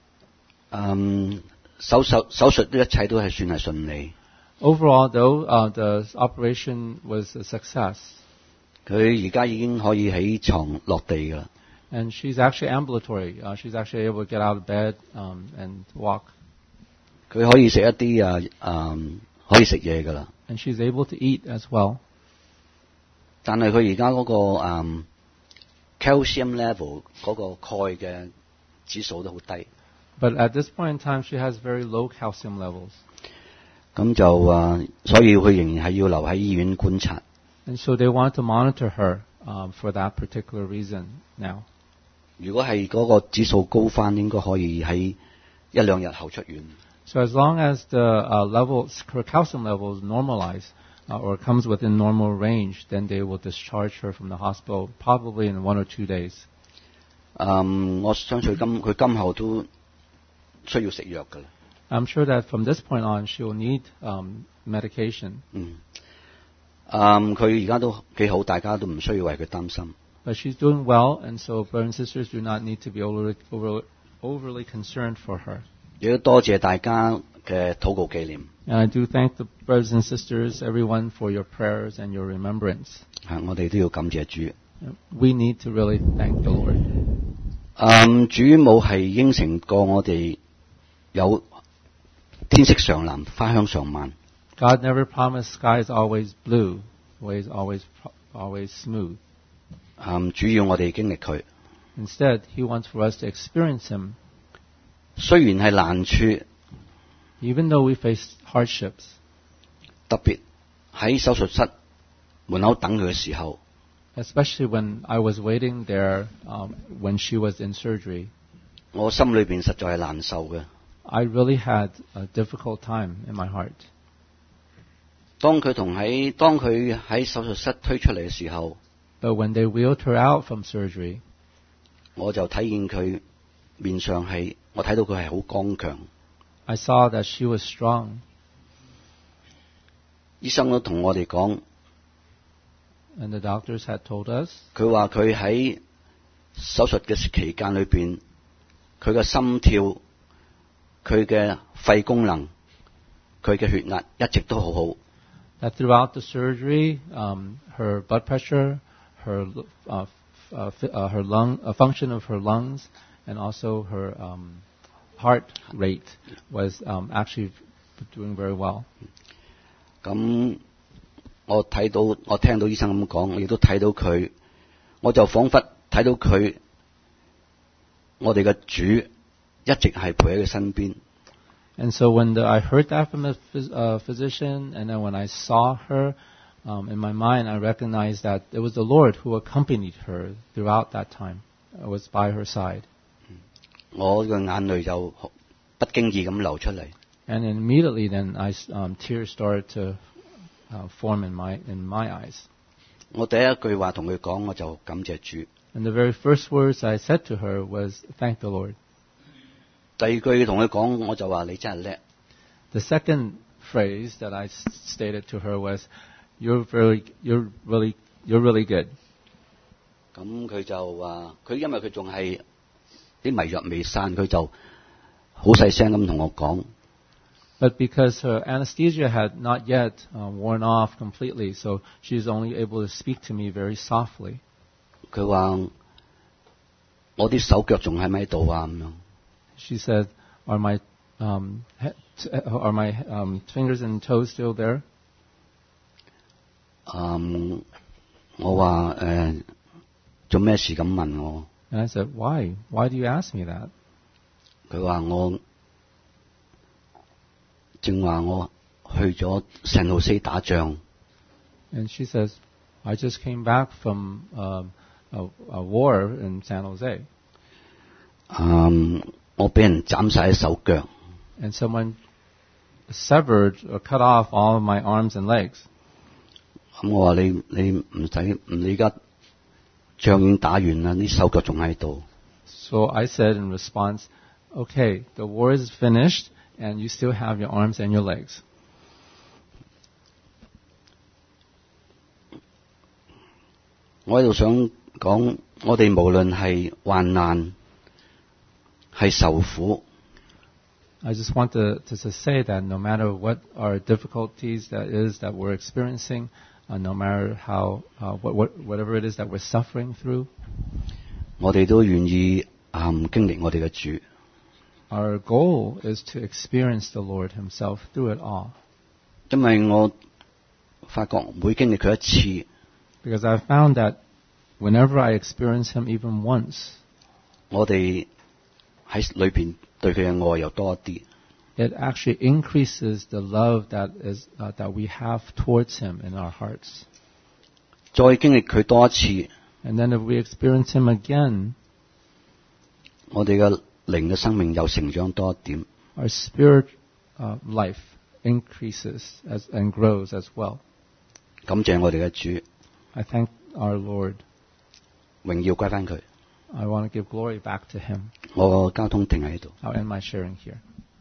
手術一切都係算係順利。 Overall, though, the operation was a success. 佢而家已經可以喺床落地㗎啦。 And she's actually ambulatory. She's actually able to get out of bed and walk. 佢可以食一啲可以食嘢㗎啦。 And she's able to eat as well. 但係佢而家嗰個calcium level 嗰個鈣嘅指數都好低。 But at this point in time, she has very low calcium levels. 咁就所以佢仍然係要留喺醫院觀察。 And so they want to monitor her for that particular reason now. 如果係嗰個指數高返，應該可以喺1-2日後出院。 So as long as the her calcium levels normalize or comes within normal range, then they will discharge her from the hospital probably in 1 or 2 days. 我相信佢今後都需要食藥㗎啦。 I'm sure that from this point on, she will need medication. 佢而家都幾好，大家都唔需要為佢擔心。 But she's doing well, and so brothers and sisters do not need to be overly concerned for her. 亦都多謝大家嘅禱告紀念。 And I do thank the brothers and sisters, everyone, for your prayers and your remembrance. 我哋都要感謝主。 We need to really thank the Lord. 主冇係應承過我哋有天色常藍，花香常漫。 God never promised skies always blue, ways always smooth. 主要我哋經歷佢。 Instead, He wants for us to experience Him. 雖然係難處 Even though we face hardships. 特別喺手術室門口等佢嘅時候 Especially when I was waiting there when she was in surgery. 我心裏邊實在係難受嘅。 I really had a difficult time in my heart. 當佢喺手術室推出嚟嘅時候 But when they wheeled her out from surgery, 我就睇見佢面上我睇到佢係好剛強。 I saw that she was strong. 醫生都同我哋講 And the doctors had told us 佢話佢喺手術嘅期間裏邊佢嘅心跳佢嘅肺功能佢嘅血壓一直都好好。 That throughout the surgery, her blood pressure, her function of her lungs, and also her heart rate was actually doing very well. 咁我聽到醫生咁講，我亦都睇到佢，我就彷彿睇到佢，我哋嘅主一直係陪喺佢身邊。 And so when I heard that from the physician, and then when I saw her, in my mind I recognized that it was the Lord who accompanied her throughout that time. I was by her side. 我嘅眼淚就不經意咁流出嚟。 And immediately then tears started to form in my eyes. 我第一句話同佢講，我就感謝主。 And the very first words I said to her was, "Thank the Lord." 第二句同佢講，我就話你真係叻。 The second phrase that I stated to her was, "You're really good." 咁佢就話，佢因為佢仲係啲迷藥未散，佢就好細聲咁同我講。 But because her anesthesia had not yet worn off completely, so she was only able to speak to me very softly. 佢話我啲手腳仲喺咪度啊咁樣。 She said, "Are my fingers and toes still there?" 我話做咩事咁問我？ And I said, "Why? Why do you ask me that?" 佢話我正話我去咗聖路西打仗。 And she says, "I just came back from a war in San Jose." 我俾人斬晒手腳。 And someone severed or cut off all of my arms and legs. 咁我話你唔使，你而家仗已經打完啦，啲手腳仲喺度。 So I said in response, "Okay, the war is finished, and you still have your arms and your legs." 我喺度想講，我哋無論係患難，係受苦。 I just want to say that no matter what our difficulties that we're experiencing, no matter how whatever it is that we're suffering through, 我哋都願意經歷我哋嘅主。 Our goal is to experience the Lord Himself through it all. 因為我發覺每經歷佢一次， Because I found that whenever I experience Him even once, 我哋喺裏邊對佢嘅愛又多一啲。 it actually increases the love that we have towards Him in our hearts. 再經歷佢多一次， And then if we experience Him again, 我哋嘅靈嘅生命又成長多一點。 our spirit life increases and grows as well. 感謝我哋嘅主， I thank our Lord. 榮耀歸翻佢。 I want to give glory back to Him. 我個交通停喺度。 I'll end my sharing here.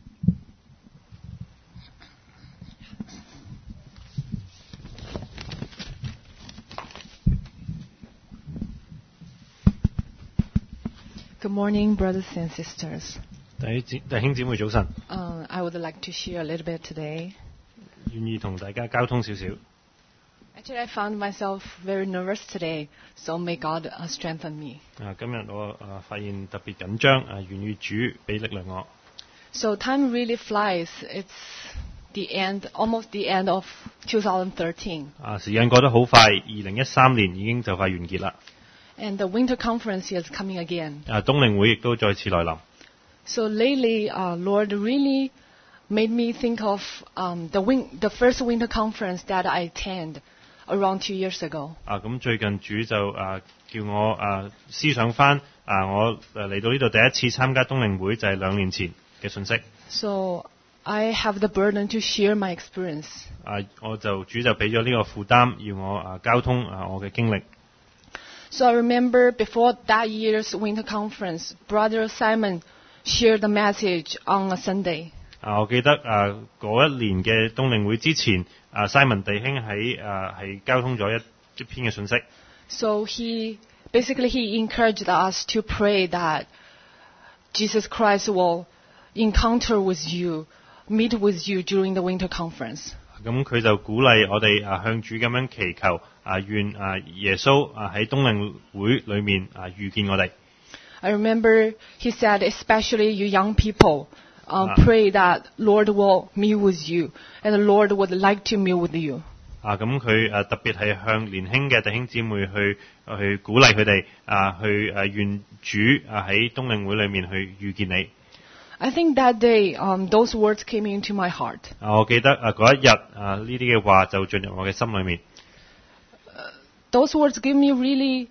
Good morning, brothers and sisters. 弟兄姊妹早晨， I would like to share a little bit today. 願意同大家交通少少。 Actually, I found myself very nervous today, so may God strengthen me. 今日我發現特別緊張，願意主俾力量我。 So time really flies. It's the end, almost the end of 2013. 時間過得好快，2013年已經就快完結啦。 And the winter conference is coming again. 冬令會亦都再次來臨。 So lately, Lord really made me think of the first winter conference that I attended around 2 years ago. 咁最近主就叫我思想翻我嚟到呢度第一次參加冬令會就係2年前嘅信息。 So I have the burden to share my experience. 主就俾咗呢個負擔，要我交通我嘅經歷。 So I remember before that year's winter conference, Brother Simon shared the message on a Sunday. 我記得嗰一年嘅冬令會之前，Simon 弟兄係交通咗一篇嘅信息。 So he encouraged us to pray that Jesus Christ will encounter with you, meet with you during the winter conference. 咁佢就鼓勵我哋向主咁樣祈求，願耶穌喺冬令會裏面遇見我哋。 I remember he said, especially you young people, pray that Lord will meet with you, and the Lord would like to meet with you. 咁佢特別係向年輕嘅弟兄姊妹去鼓勵佢哋，去願主喺冬令會裏面去遇見你。 I think that day, those words came into my heart. 我記得嗰一日呢啲嘅話就進入我嘅心裏面。 Those words give me really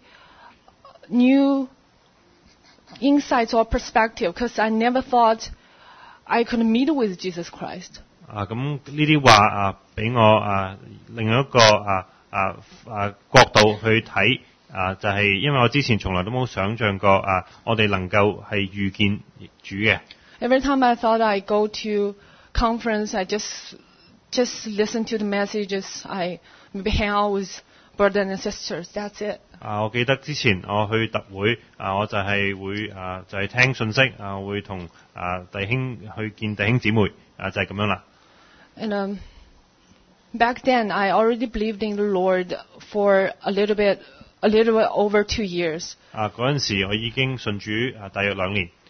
new insights or perspective, because I never thought I could meet with Jesus Christ. 咁呢啲話俾我另一個角度去睇，就係因為我之前從來都冇想像過我哋能夠係遇見主嘅。 Every time I thought I go to conference, I just listen to the messages. I maybe hang out with brothers and sisters. That's it. 我記得之前我去特會我就係會就係聽信息會同弟兄去見弟兄姊妹就係咁樣啦。 And back then, I already believed in the Lord for a little bit over 2 years. 嗰陣時我已經信主大約2年。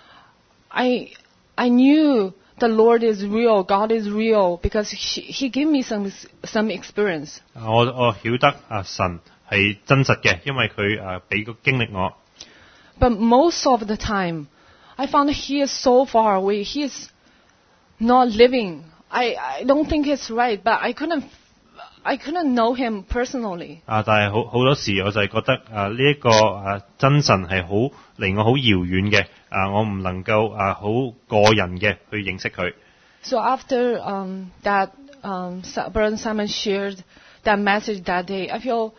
I knew the Lord is real, God is real, because He gave me some experience. 我曉得神係真實嘅，因為佢俾個經歷我。 But most of the time, I found He is so far away. He is not living. I don't think it's right, but I couldn't know Him personally. 但係好多時我就係覺得呢一個真神係好離我好遙遠嘅，我唔能夠好個人嘅去認識佢。 So after that, Brother Simon shared that message that day, I feel,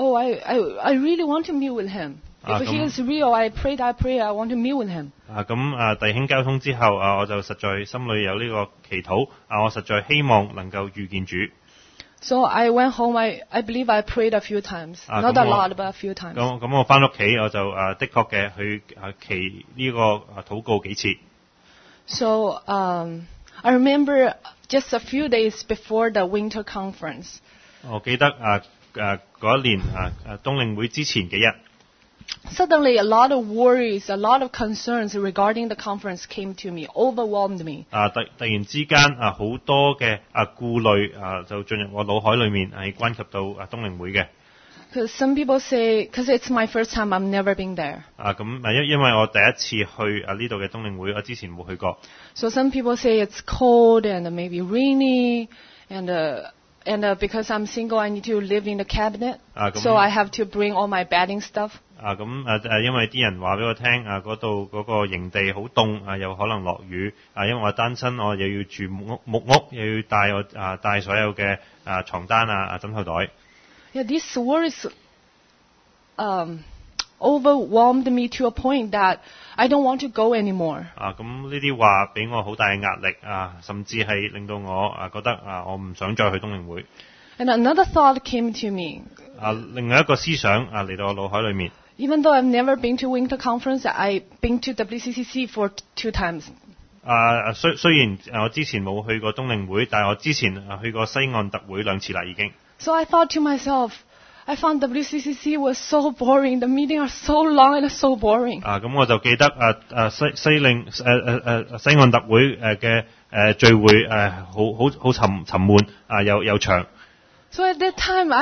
I really want to meet with Him. If He is real, I pray, I want to meet with Him. 咁弟兄交通之後我就實在心裏有呢個祈禱我實在希望能夠遇見主。 So I went home. I believe I prayed a few times, not a lot, but a few times. 咁我翻屋企我就的確嘅去祈呢個禱告幾次。 So I remember just a few days before the winter conference. 我記得嗰一年冬令會之前幾日。 Suddenly, a lot of worries, a lot of concerns regarding the conference came to me, overwhelmed me. 突然之間好多嘅顧慮就進入我腦海裏面，係關及到冬令會嘅。 Because some people say, because it's my first time, I've never been there. 因為我第一次去呢度嘅冬令會，我之前冇去過。 So some people say it's cold and maybe rainy, and because I'm single, I need to live in the cabinet. So I have to bring all my bedding stuff. 因為啲人話俾我聽嗰度嗰個營地好凍又可能落雨因為我單身，我又要住木屋，又要帶所有嘅床單枕頭袋。 Yeah, these worries overwhelmed me to a point that I don't want to go anymore. 咁呢啲話俾我好大嘅壓力甚至係令到我覺得我唔想再去冬令會。 And another thought came to me. 另外一個思想嚟到我腦海裏面。 Even though I've never been to winter conference, I've been to WCCC for 2 times. 雖然我之前冇去過冬令會，但係我之前去過西岸特會2次啦已經。 So I thought to myself, I found WCCC was so boring. The meetings are so long and so boring. 咁我就記得西岸特會嘅聚會好沉悶又長。 So at that time,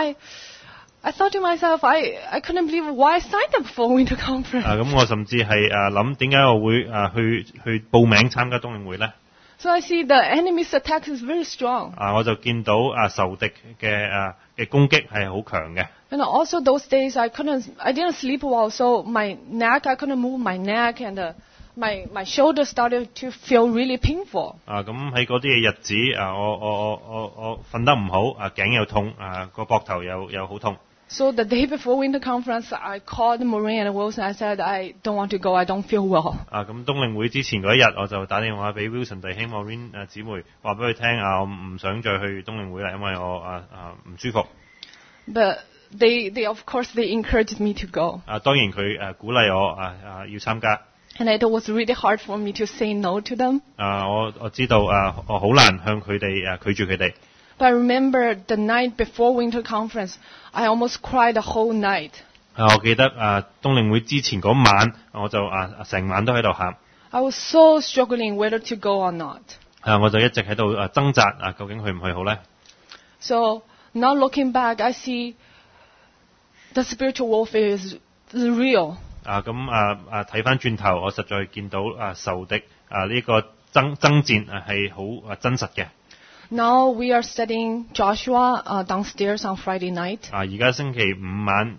I thought to myself, I couldn't believe why I signed up for winter conference. 咁我甚至係諗點解我會去報名參加冬令會呢？ So I see the enemy's attack is very strong. 我就見到仇敵嘅攻擊係好強嘅。 And also those days I didn't sleep well, so I couldn't move my neck, and my shoulders started to feel really painful. 咁喺嗰啲嘅日子我瞓得唔好頸又痛個膊頭又好痛。 So the day before winter conference, I called Maureen and Wilson. I said, I don't want to go. I don't feel well. 咁冬令會之前嗰一日，我就打電話俾 Wilson 弟兄 Maureen 姊妹，話俾佢聽我唔想再去冬令會啦，因為我唔舒服。 But they of course they encouraged me to go. 當然佢鼓勵我要參加。 And it was really hard for me to say no to them. 我知道我好難向佢哋拒絕佢哋。 But I remember the night before winter conference, I almost cried the whole night. 我記得冬令會之前嗰晚，我就成晚都喺度喊。 I was so struggling whether to go or not. 我就一直喺度掙扎究竟去唔去好呢？ So now looking back, I see the spiritual warfare is real. 睇翻轉頭，我實在見到仇敵呢個爭戰係好真實嘅。 Now we are studying Joshua downstairs on Friday night. 而家星期5晚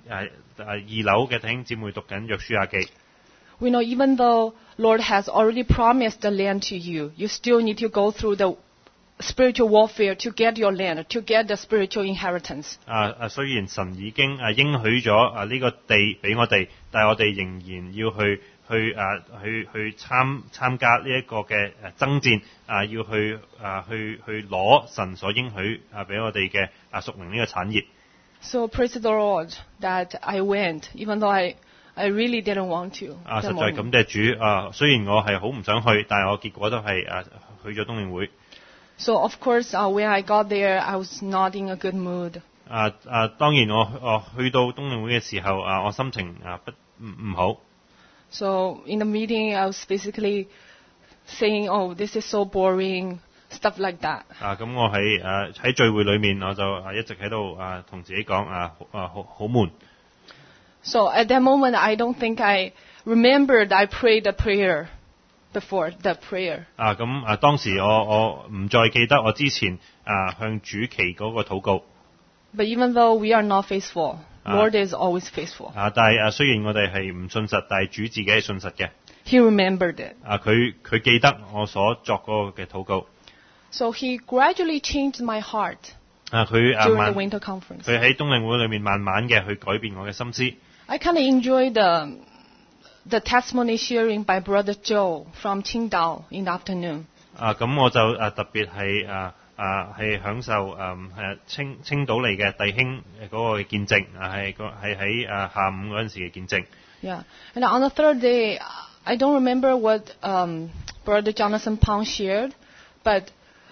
2樓嘅弟兄姊妹讀緊約書亞記。 We know even though Lord has already promised the land to you, you still need to go through the spiritual warfare to get your land, to get the spiritual inheritance. 雖然神已經應許咗呢個地俾我哋，但係我哋仍然要去參加呢一個嘅爭戰，要去攞神所應許俾我哋嘅屬靈呢個產業。 So praise the Lord that I went, even though I really didn't want to. 實在感謝主雖然我係好唔想去，但係我結果都係去咗冬令會。 So of course, when I got there, I was not in a good mood. 當然我去到冬令會嘅時候我心情唔好。 So in the meeting, I was basically saying, "Oh, this is so boring," stuff like that. 咁我喺聚會裏面，我就一直喺度同自己講好悶。 So at that moment, I don't think I remembered I prayed a prayer before the prayer. 咁當時我唔再記得我之前向主祈嗰個禱告。 But even though we are not faithful, Lord is always faithful. 但係雖然我哋係唔信實，但係主自己係信實嘅。 He remembered it. 佢記得我所作嗰個嘅禱告。 So he gradually changed my heart 佢 during the winter conference. 佢喺冬令會裏面慢慢嘅去改變我嘅心思。 I kind of enjoyed the testimony sharing by Brother Joe from Qingdao in the afternoon. 咁我就特別係享受青島嚟嘅弟兄嗰個見證，係喺下午嗰陣時嘅見證。 Yeah, and on the third day, I don't remember what Brother Jonathan Pong shared, but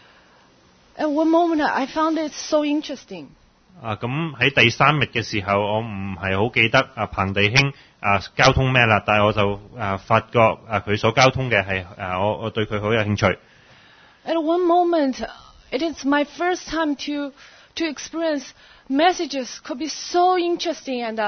at one moment I found it so interesting. 咁喺第3日嘅時候，我唔係好記得彭弟兄交通咩啦，但係我就發覺佢所交通嘅係我對佢好有興趣。 At one moment, it is my first time to experience messages could be so interesting, and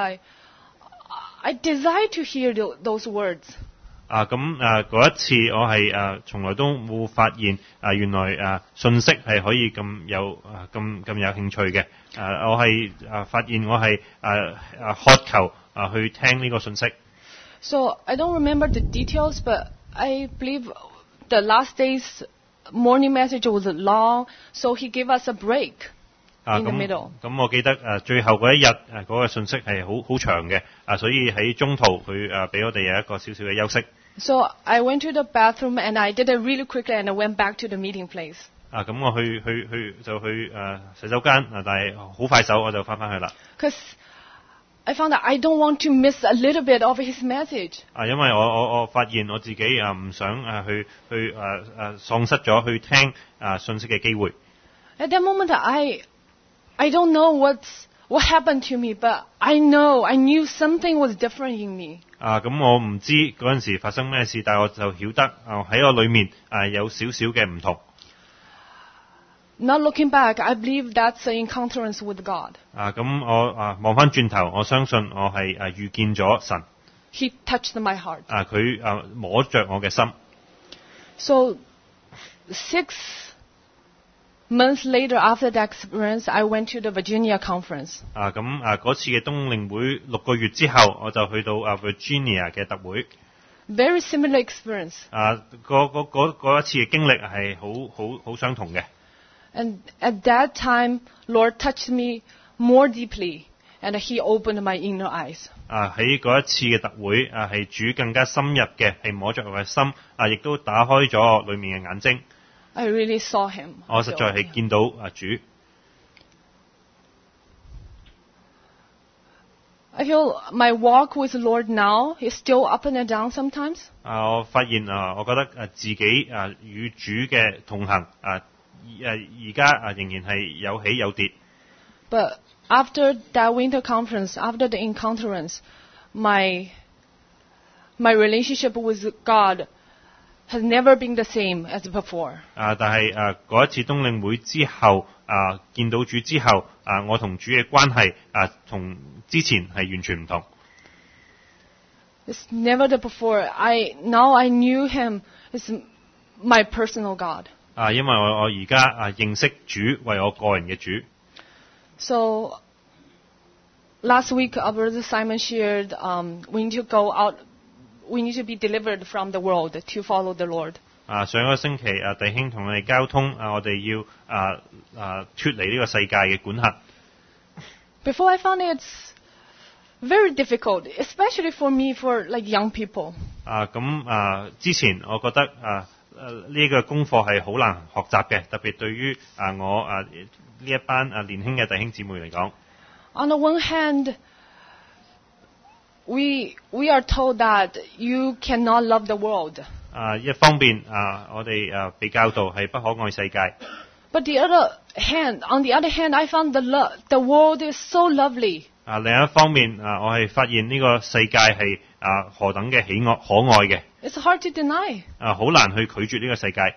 I desire to hear those words. 嗰一次我係從來都冇發現原來信息係可以咁有興趣嘅。我係發現我係渴求去聽呢個信息。 So I don't remember the details, but I believe the last day's morning message was long, so he gave us a break in the middle. 咁我記得最後嗰一日嗰個信息係好長嘅，所以喺中途佢俾我哋有一個少少嘅休息。 So I went to the bathroom and I did it really quickly, and I went back to the meeting place. 咁我去洗手間，但係好快手我就翻去啦。 Because I found that I don't want to miss a little bit of his message. 因為我發現我自己唔想去喪失咗去聽信息嘅機會。 At that moment, I don't know what happened to me, but I knew something was different in me. 咁我唔知嗰陣時發生咩事，但係我就曉得喺我裏面有少少嘅唔同。 Not looking back, I believe that's an encounter with God. 咁我望翻轉頭，我相信我係遇見咗神。 He touched my heart. 佢摸着我嘅心。 So 6 months later, after that experience, I went to the Virginia conference. 咁嗰次嘅冬令會6個月之後，我就去到Virginia 嘅特會。 Very similar experience. 嗰一次嘅經歷係好相同嘅。 And at that time, Lord touched me more deeply, and He opened my inner eyes. 喺嗰一次嘅特會，係主更加深入嘅，係摸着我嘅心，亦都打開咗我裏面嘅眼睛。 I really saw Him. 我實在係見到主。 I feel my walk with the Lord now is still up and down sometimes. 我發現我覺得自己與主嘅同行而家仍然係有起有跌。 But after that winter conference, after the encounterance, my relationship with God has never been the same as before. 但係嗰一次冬令會之後見到主之後我同主嘅關係同之前係完全唔同。 It's never the before. Now I knew Him as my personal God. 因為我而家認識主為我個人嘅主。 So last week, our brother Simon shared, we need to go out. We need to be delivered from the world to follow the Lord. 上個星期弟兄同我哋交通我哋要脫離呢個世界嘅管轄。 Before I found it's very difficult, especially for me, for like young people. 之前我覺得呢個功課係好難學習嘅，特別對於我呢一班年輕嘅弟兄姊妹嚟講。 On the one hand, we are told that you cannot love the world. 一方面我哋被教導係不可愛世界。 But on the other hand, I found the world is so lovely. 另一方面我係發現呢個世界係何等嘅可愛嘅。 It's hard to deny. 好難去拒絕呢個世界。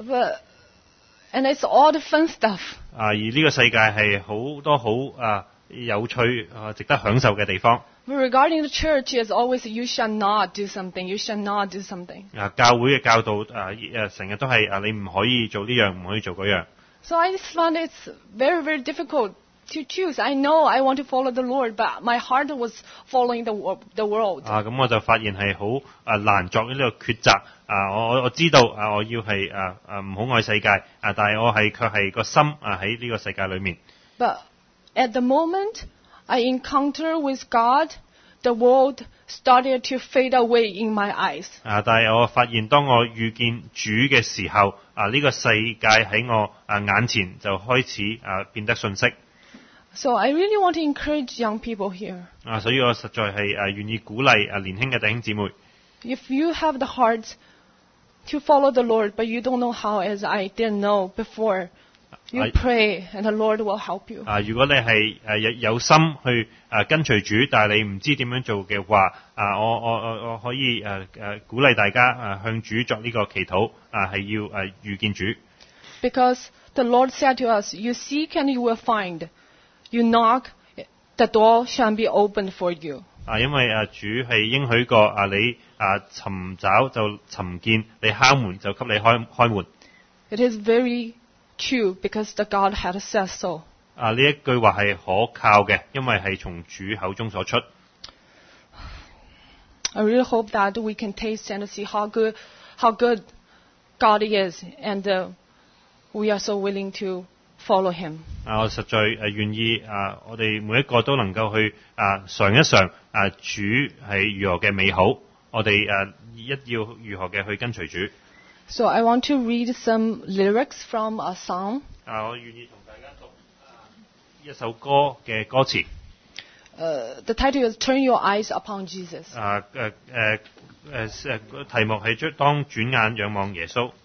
And it's all the fun stuff. 而呢個世界係好多好有趣值得享受嘅地方。 But regarding the church, it's always you shall not do something. You shall not do something. 教會嘅教導成日都係你唔可以做呢樣，唔可以做嗰樣。 So I just found it's very, very difficult to choose. I know I want to follow the Lord, but my heart was following the world. 咁我就發現係好難作呢個抉擇。我知道我要係唔好愛世界，但係我卻係個心喺呢個世界裏面。 But at the moment I encounter with God, the world started to fade away in my eyes. 但係我發現當我遇見主嘅時候，呢個世界喺我眼前就開始變得遜色。 So I really want to encourage young people here. 所以我實在係願意鼓勵年輕嘅弟兄姊妹。 If you have the heart to follow the Lord, but you don't know how, as I didn't know before, you pray and the Lord will help you. 如果你係有心去跟隨主，但係你唔知點樣做嘅話，我可以鼓勵大家向主作呢個祈禱，係要遇見主。 Because the Lord said to us, "You seek and you will find. You knock, the door shall be opened for you." 因為主係應許過你尋找就尋見，你敲門就給你開門。 It is very true because the God had said so. 呢一句話係可靠嘅，因為係從主口中所出。 I really hope that we can taste and see how good God is, and we are so willing to follow Him. 我實在願意我哋每一個都能夠去嘗一嘗主係如何嘅美好，我哋一要如何嘅去跟隨主。 So I want to read some lyrics from a song. 我願意同大家讀一首歌嘅歌詞。 The title is "Turn Your Eyes Upon Jesus." 題目係當轉眼仰望耶穌。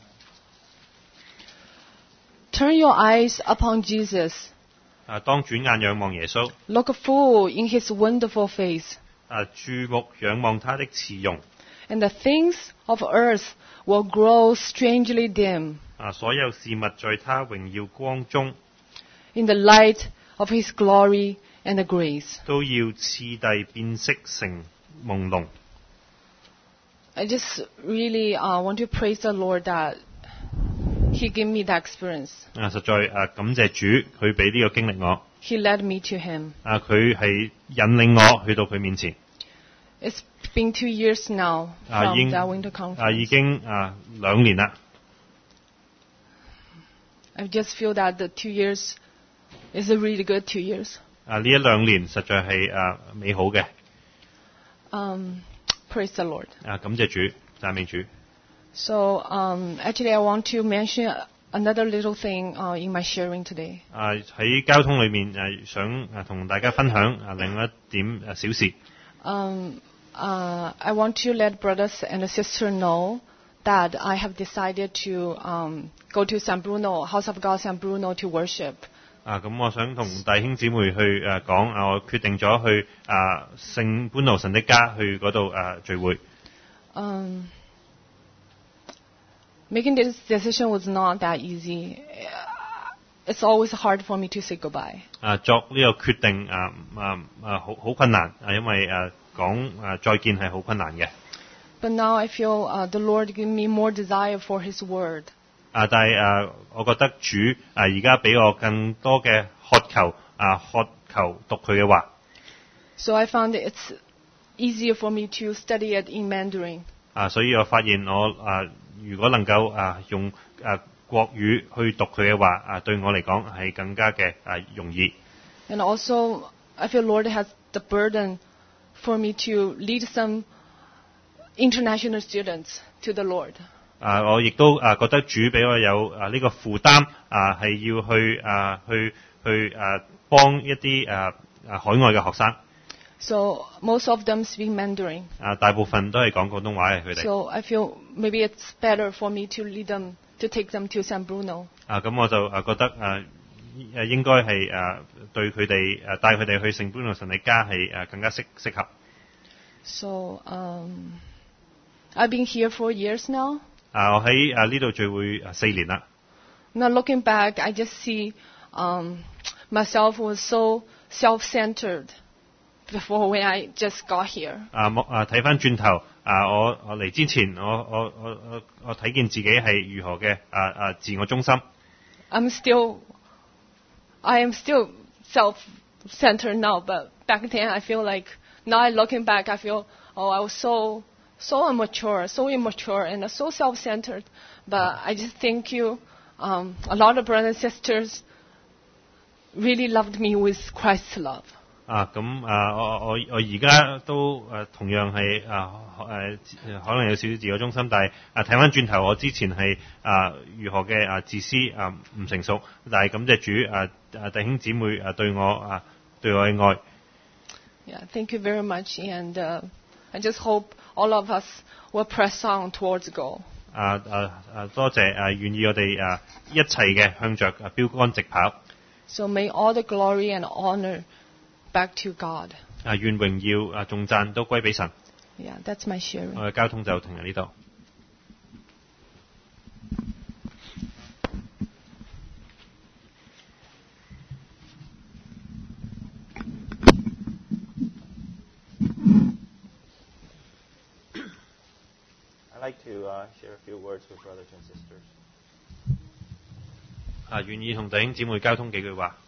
Turn your eyes upon Jesus. 當轉眼仰望耶穌。 Look full in His wonderful face. 注目仰望他的慈容。 And the things of earth will grow strangely dim. 所有事物在他榮耀光中。 In the light of His glory and grace. 都要次第變色成朦朧。 I just really want to praise the Lord that He gave me that experience. 實在感謝主，佢俾呢個經歷我。 He led me to Him. 佢係引領我去到佢面前。 It's been 2 years now from the winter conference. 已經2年啦。 I just feel that the 2 years is a really good 2 years. 呢一2年實在係美好嘅。 Praise the Lord. 感謝主，讚美主。 So actually, I want to mention another little thing in my sharing today. 喺交通裏面想同大家分享另一點小事。 I want to let brothers and sisters know that I have decided to go to San Bruno, House of God San Bruno to worship. 咁我想同弟兄姊妹去講，我決定咗去聖般奴神的家去嗰度聚會。 Making this decision was not that easy. It's always hard for me to say goodbye. 作呢個決定好困難，因為講再見係好困難嘅。 But now I feel the Lord give me more desire for His word. 但係我覺得主而家俾我更多嘅渴求讀佢嘅話。 So I found it's easier for me to study it in Mandarin. 所以我發現我如果能夠用國語去讀佢嘅話，對我嚟講係更加嘅容易。 And also, I feel Lord has the burden for me to lead some international students to the Lord. 我亦都覺得主俾我有呢個負擔係要去幫一啲海外嘅學生。 So most of them speak Mandarin. 大部分都係講廣東話嘅佢哋。 So I feel maybe it's better for me to lead them, to take them to San Bruno. 咁我就覺得應該係對佢哋帶佢哋去聖本篤神嘅家係更加適合。 So I've been here for years now. 我喺呢度聚會4年啦。 Now looking back, I just see myself was so self-centered before when I just got here. 睇翻轉頭我嚟之前，我睇見自己係如何嘅自我中心。 I am still self-centered now, but back then I feel like now looking back, I feel I was so immature and so self-centered. But I just thank you. A lot of brothers and sisters really loved me with Christ's love. 我而家都同樣係可能有少少自我中心，但係睇翻轉頭，我之前係如何嘅自私唔成熟，但係感謝主弟兄姊妹對我嘅愛。 Yeah, thank you very much, and I just hope all of us will press on towards the goal. 多謝願意我哋一齊嘅向着標杆直跑。 So may all the glory and honor back to God. 願榮耀頌讚都歸俾神。 Yeah, that's my sharing. 我嘅交通就停喺呢度。 I'd like to share a few words with brothers and sisters. 願意同弟兄姊妹交通幾句話。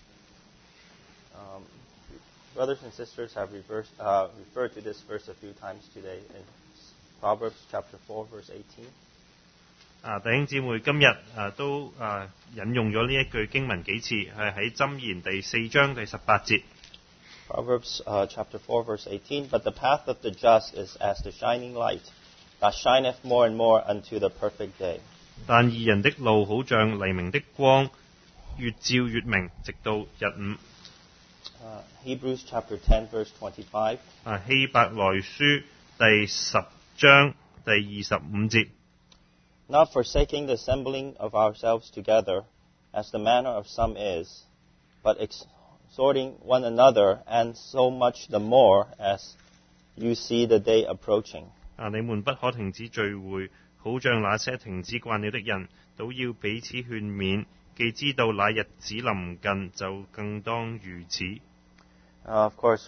Brothers and sisters have referred to this verse a few times today in Proverbs chapter 4, verse 18. 弟兄姊妹今日都引用咗呢一句經文幾次，係喺箴言第4章第18節。 Proverbs chapter 4, verse 18. But the path of the just is as the shining light, that shineth more and more unto the perfect day. 但義人的路好像黎明的光，越照越明，直到日午。 Hebrews chapter 10, verse 25. 希伯來書第10章第25節。 Not forsaking the assembling of ourselves together, as the manner of some is, but exhorting one another, and so much the more as you see the day approaching. 你們不可停止聚會，好像那些停止慣了的人，都要彼此勸勉。既知道那日子臨近，就更當如此。 Of course,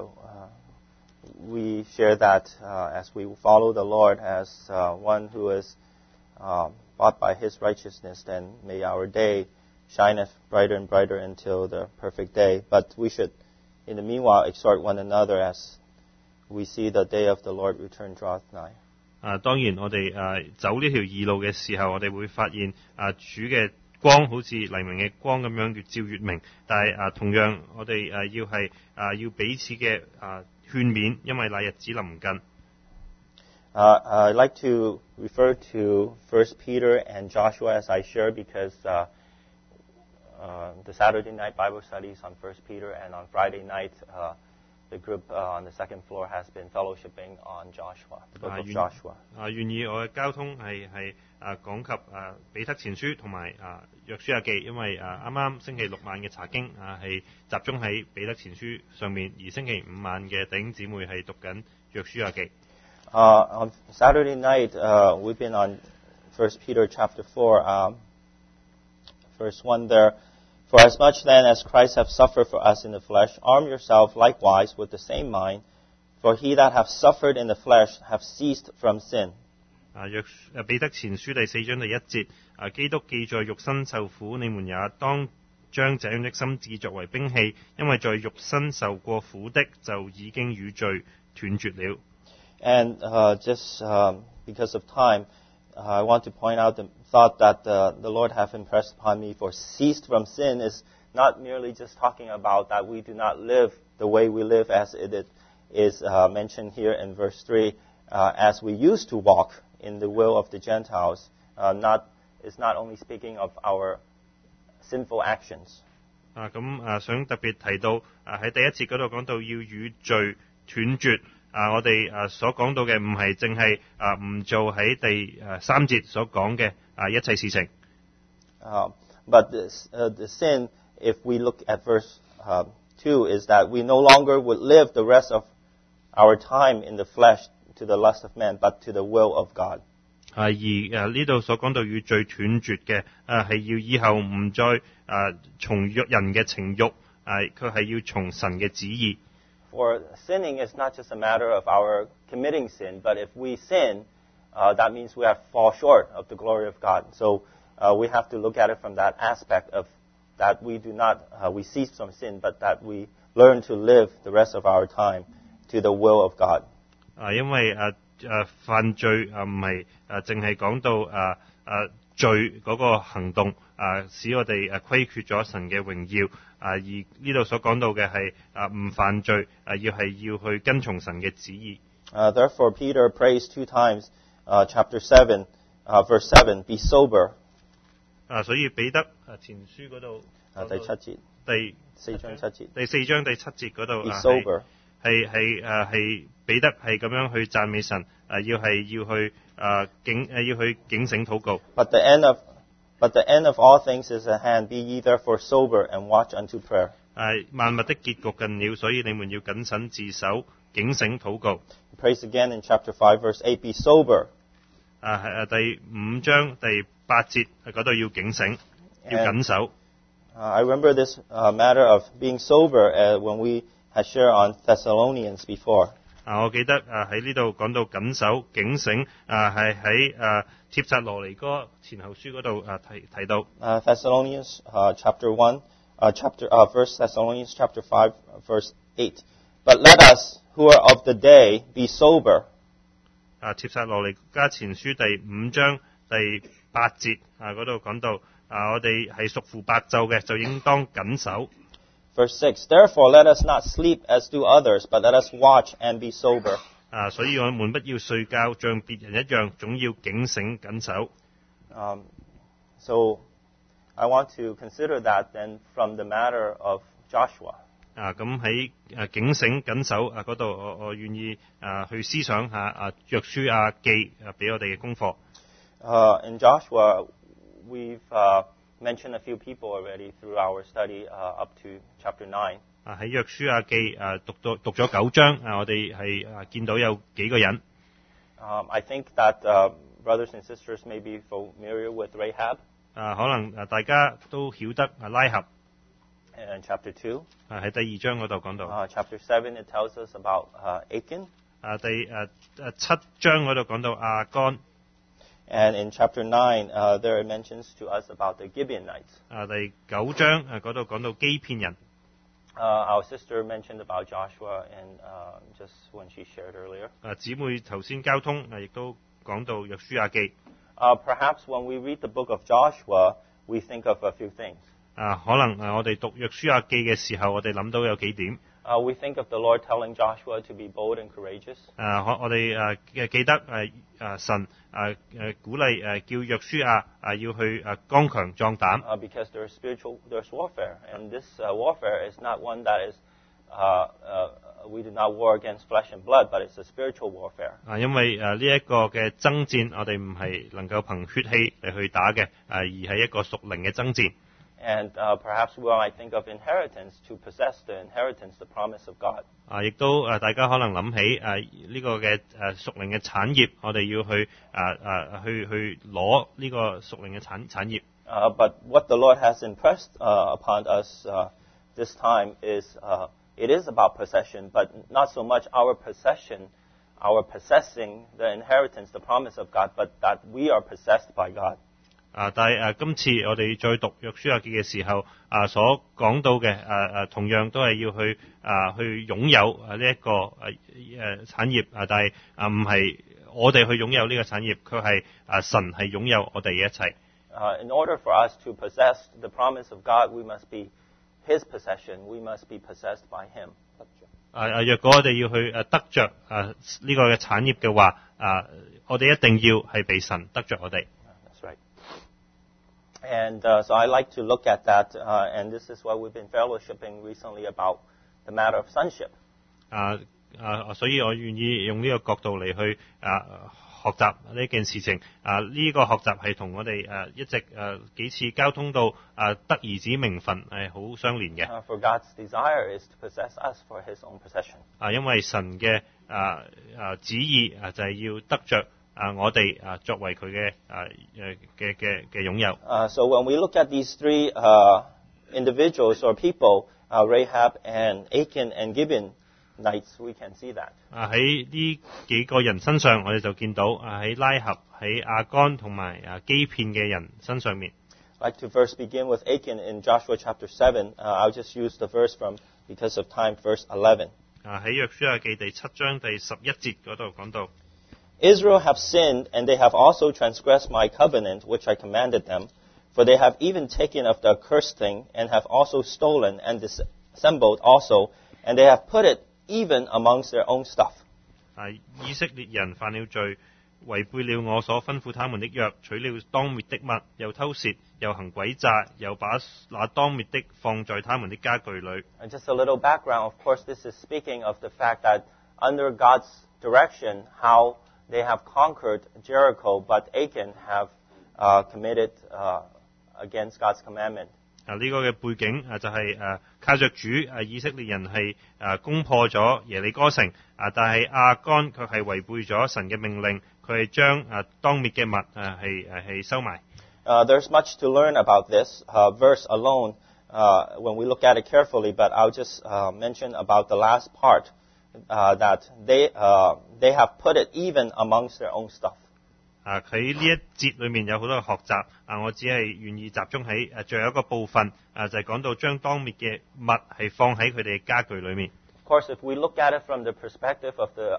we share that as we follow the Lord as one who is bought by His righteousness, then may our day shineth brighter and brighter until the perfect day. But we should, in the meanwhile, exhort one another as we see the day of the Lord return draweth nigh. 當然，我哋走呢條義路嘅時候，我哋會發現主嘅光好似黎明嘅光咁樣越照越明，但係同樣我哋要彼此嘅勸勉，因為那日子臨近。 I'd like to refer to 1 Peter and Joshua as I share because the Saturday night Bible studies on 1 Peter and on Friday night the group on the second floor has been fellowshipping on Joshua, the book of Joshua. 願意我嘅交通係講及彼得前書同埋約書亞記，因為啱啱星期六晚嘅查經係集中喺彼得前書上面，而星期5晚嘅弟兄姊妹係讀緊約書亞記。 On Saturday night, we've been on 1 Peter chapter 4, verse 1 there. For as much then as Christ hath suffered for us in the flesh, arm yourself likewise with the same mind. For he that hath suffered in the flesh hath ceased from sin. 彼得前書第4章第1節，基督既在肉身受苦，你們也當將這樣的心志作為兵器，因為在肉身受過苦的，就已經與罪斷絕了。 And just because of time, I want to point out the thought that the Lord hath impressed upon me for ceased from sin is not merely just talking about that we do not live the way we live as it is mentioned here in verse 3, as we used to walk in the will of the Gentiles. is not only speaking of our sinful actions. 想特別提到喺第一節嗰度講到要與罪斷絕。我哋所講到嘅唔係淨係唔做喺第3節所講嘅一切事情。 But the sin, if we look at verse 2, is that we no longer would live the rest of our time in the flesh to the lust of man, but to the will of God. 而呢度所講到與罪斷絕嘅係要以後唔再從人嘅情慾，佢係要從神嘅旨意。 For sinning is not just a matter of our committing sin, but if we sin, that means we have fall short of the glory of God. So we have to look at it from that aspect of that we do not, we cease from sin, but that we learn to live the rest of our time to the will of God. 因為犯罪唔係淨係講到罪嗰個行動使我哋虧缺咗神嘅榮耀。而呢度所講到嘅係唔犯罪，要去跟從神嘅旨意。 Therefore, Peter prays 2 times, chapter 7, verse 7, be sober. 所以彼得前書嗰度第7節，第4章7節， 第4章第7節嗰度 be sober. 係彼得係咁樣去讚美神，要去警醒禱告。 But the end of all things is at hand. Be ye therefore sober and watch unto prayer. 萬物的結局近了，所以你們要謹慎自守，警醒禱告。 He prays again in chapter 5, verse 8, be sober. 第5章第8節嗰度要警醒，要謹守。 I remember this matter of being sober when we had shared on Thessalonians before. 我記得喺呢度講到謹守警醒，係喺帖撒羅尼哥前後書嗰度提到。 Thessalonians chapter 1, 1 Thessalonians chapter 5, verse 8. But let us who are of the day be sober. 帖撒羅尼迦前書第5章第8節嗰度講到我哋係屬乎白晝嘅，就應當謹守。 Verse 6, Therefore let us not sleep as do others, but let us watch and be sober. 所以我們不要睡覺，像別人一樣，總要警醒謹守。 So I want to consider that then from the matter of Joshua. 咁喺警醒謹守嗰度，我願意去思想下約書亞記俾我哋嘅功課。 In Joshua, we've mentioned a few people already through our study up to chapter 9. 喺約書亞記讀咗9章，我哋係見到有幾個人。 I think that brothers and sisters may be familiar with Rahab. 可能大家都曉得拉合。 In chapter 2. 喺第2章嗰度講到。 Chapter 7 it tells us about Achan. 第7章嗰度講到亞干。 And in chapter 9, there it mentions to us about the Gibeonites. 第9章嗰度講到基遍人。 Our sister mentioned about Joshua and just when she shared earlier. 姊妹頭先交通亦都講到約書亞記。 Perhaps when we read the book of Joshua, we think of a few things. 可能我哋讀約書亞記嘅時候，我哋諗到有幾點。 We think of the Lord telling Joshua to be bold and courageous. 我哋記得神鼓勵叫約書亞要去剛強壯膽。 Because there's warfare, and this warfare is not one that is we do not war against flesh and blood, but it's a spiritual warfare. 因為呢一個嘅爭戰，我哋唔係能夠憑血氣嚟去打嘅，而係一個屬靈嘅爭戰。 And perhaps we might think of inheritance to possess the inheritance, the promise of God. 亦都大家可能諗起呢個嘅屬靈嘅產業，我哋要去攞呢個屬靈嘅產業。 But what the Lord has impressed upon us this time is it is about possession, but not so much our possession, our possessing the inheritance, the promise of God, but that we are possessed by God. 但係今次我哋再讀約書亞記嘅時候，所講到嘅同樣都係要去擁有呢一個產業，但係唔係我哋去擁有呢個產業，佢係神係擁有我哋嘅一切。 In order for us to possess the promise of God, we must be His possession. We must be possessed by Him. 若果我哋要去得着呢個嘅產業嘅話，我哋一定要係被神得着我哋。 That's right. And so I like to look at that, and this is what we've been fellowshipping recently about the matter of sonship. 所以我願意用呢個角度嚟去學習呢件事情。呢個學習係同我哋一直幾次交通到得兒子名分係好相連嘅。 For God's desire is to possess us for His own possession. 因為神嘅旨意就係要得着我哋作為佢嘅擁有。 So when we look at these three individuals or people, Rahab and Achan and Gibeonites, we can see that. 喺呢幾個人身上，我哋就見到喺拉合、喺亞干同埋基遍嘅人身上面。 I'd like to first begin with Achan in Joshua chapter 7. I'll just use the verse from, because of time, verse 11. 喺約書亞記第7章第11節嗰度講到。 Israel have sinned, and they have also transgressed my covenant, which I commanded them. For they have even taken of the accursed thing, and have also stolen and dissembled also, and they have put it even amongst their own stuff. 以色列人犯了罪，違背了我所吩咐他們的約，取了當滅的物，又偷竊，又行詭詐，又把那當滅的放在他們的家具裏。 And just a little background, of course, this is speaking of the fact that under God's direction, how they have conquered Jericho, but Achan have committed against God's commandment. 呢個嘅背景就係靠着主以色列人係攻破咗耶利哥城，但係亞干卻係違背咗神嘅命令，佢係將當滅嘅物係收埋。 There's much to learn about this verse alone when we look at it carefully, but I'll just mention about the last part. That they have put it even amongst their own stuff. 喺呢一節裏面有好多嘅學習，我只係願意集中喺最後一個部分，就係講到將當滅嘅物係放喺佢哋嘅家具裏面。 Of course, if we look at it from the perspective of the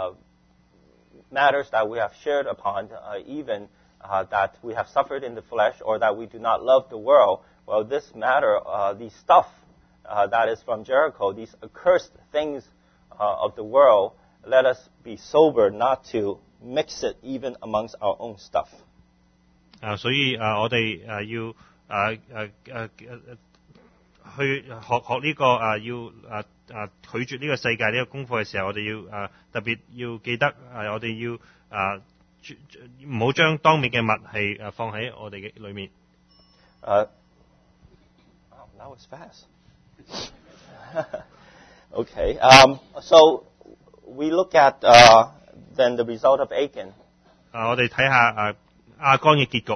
matters that we have shared upon, even that we have suffered in the flesh or that we do not love the world, well, this matter, the stuff that is from Jericho, these accursed things of the world, let us be sober not to mix it even amongst our own stuff. 所以我哋要去學呢個要拒絕呢個世界呢個功課嘅時候，我哋要特別要記得我哋要唔好將當滅嘅物係放喺我哋嘅裏面。 Wow, that was fast. Okay, so we look at then the result of Achan. 我哋睇下亞干嘅結局。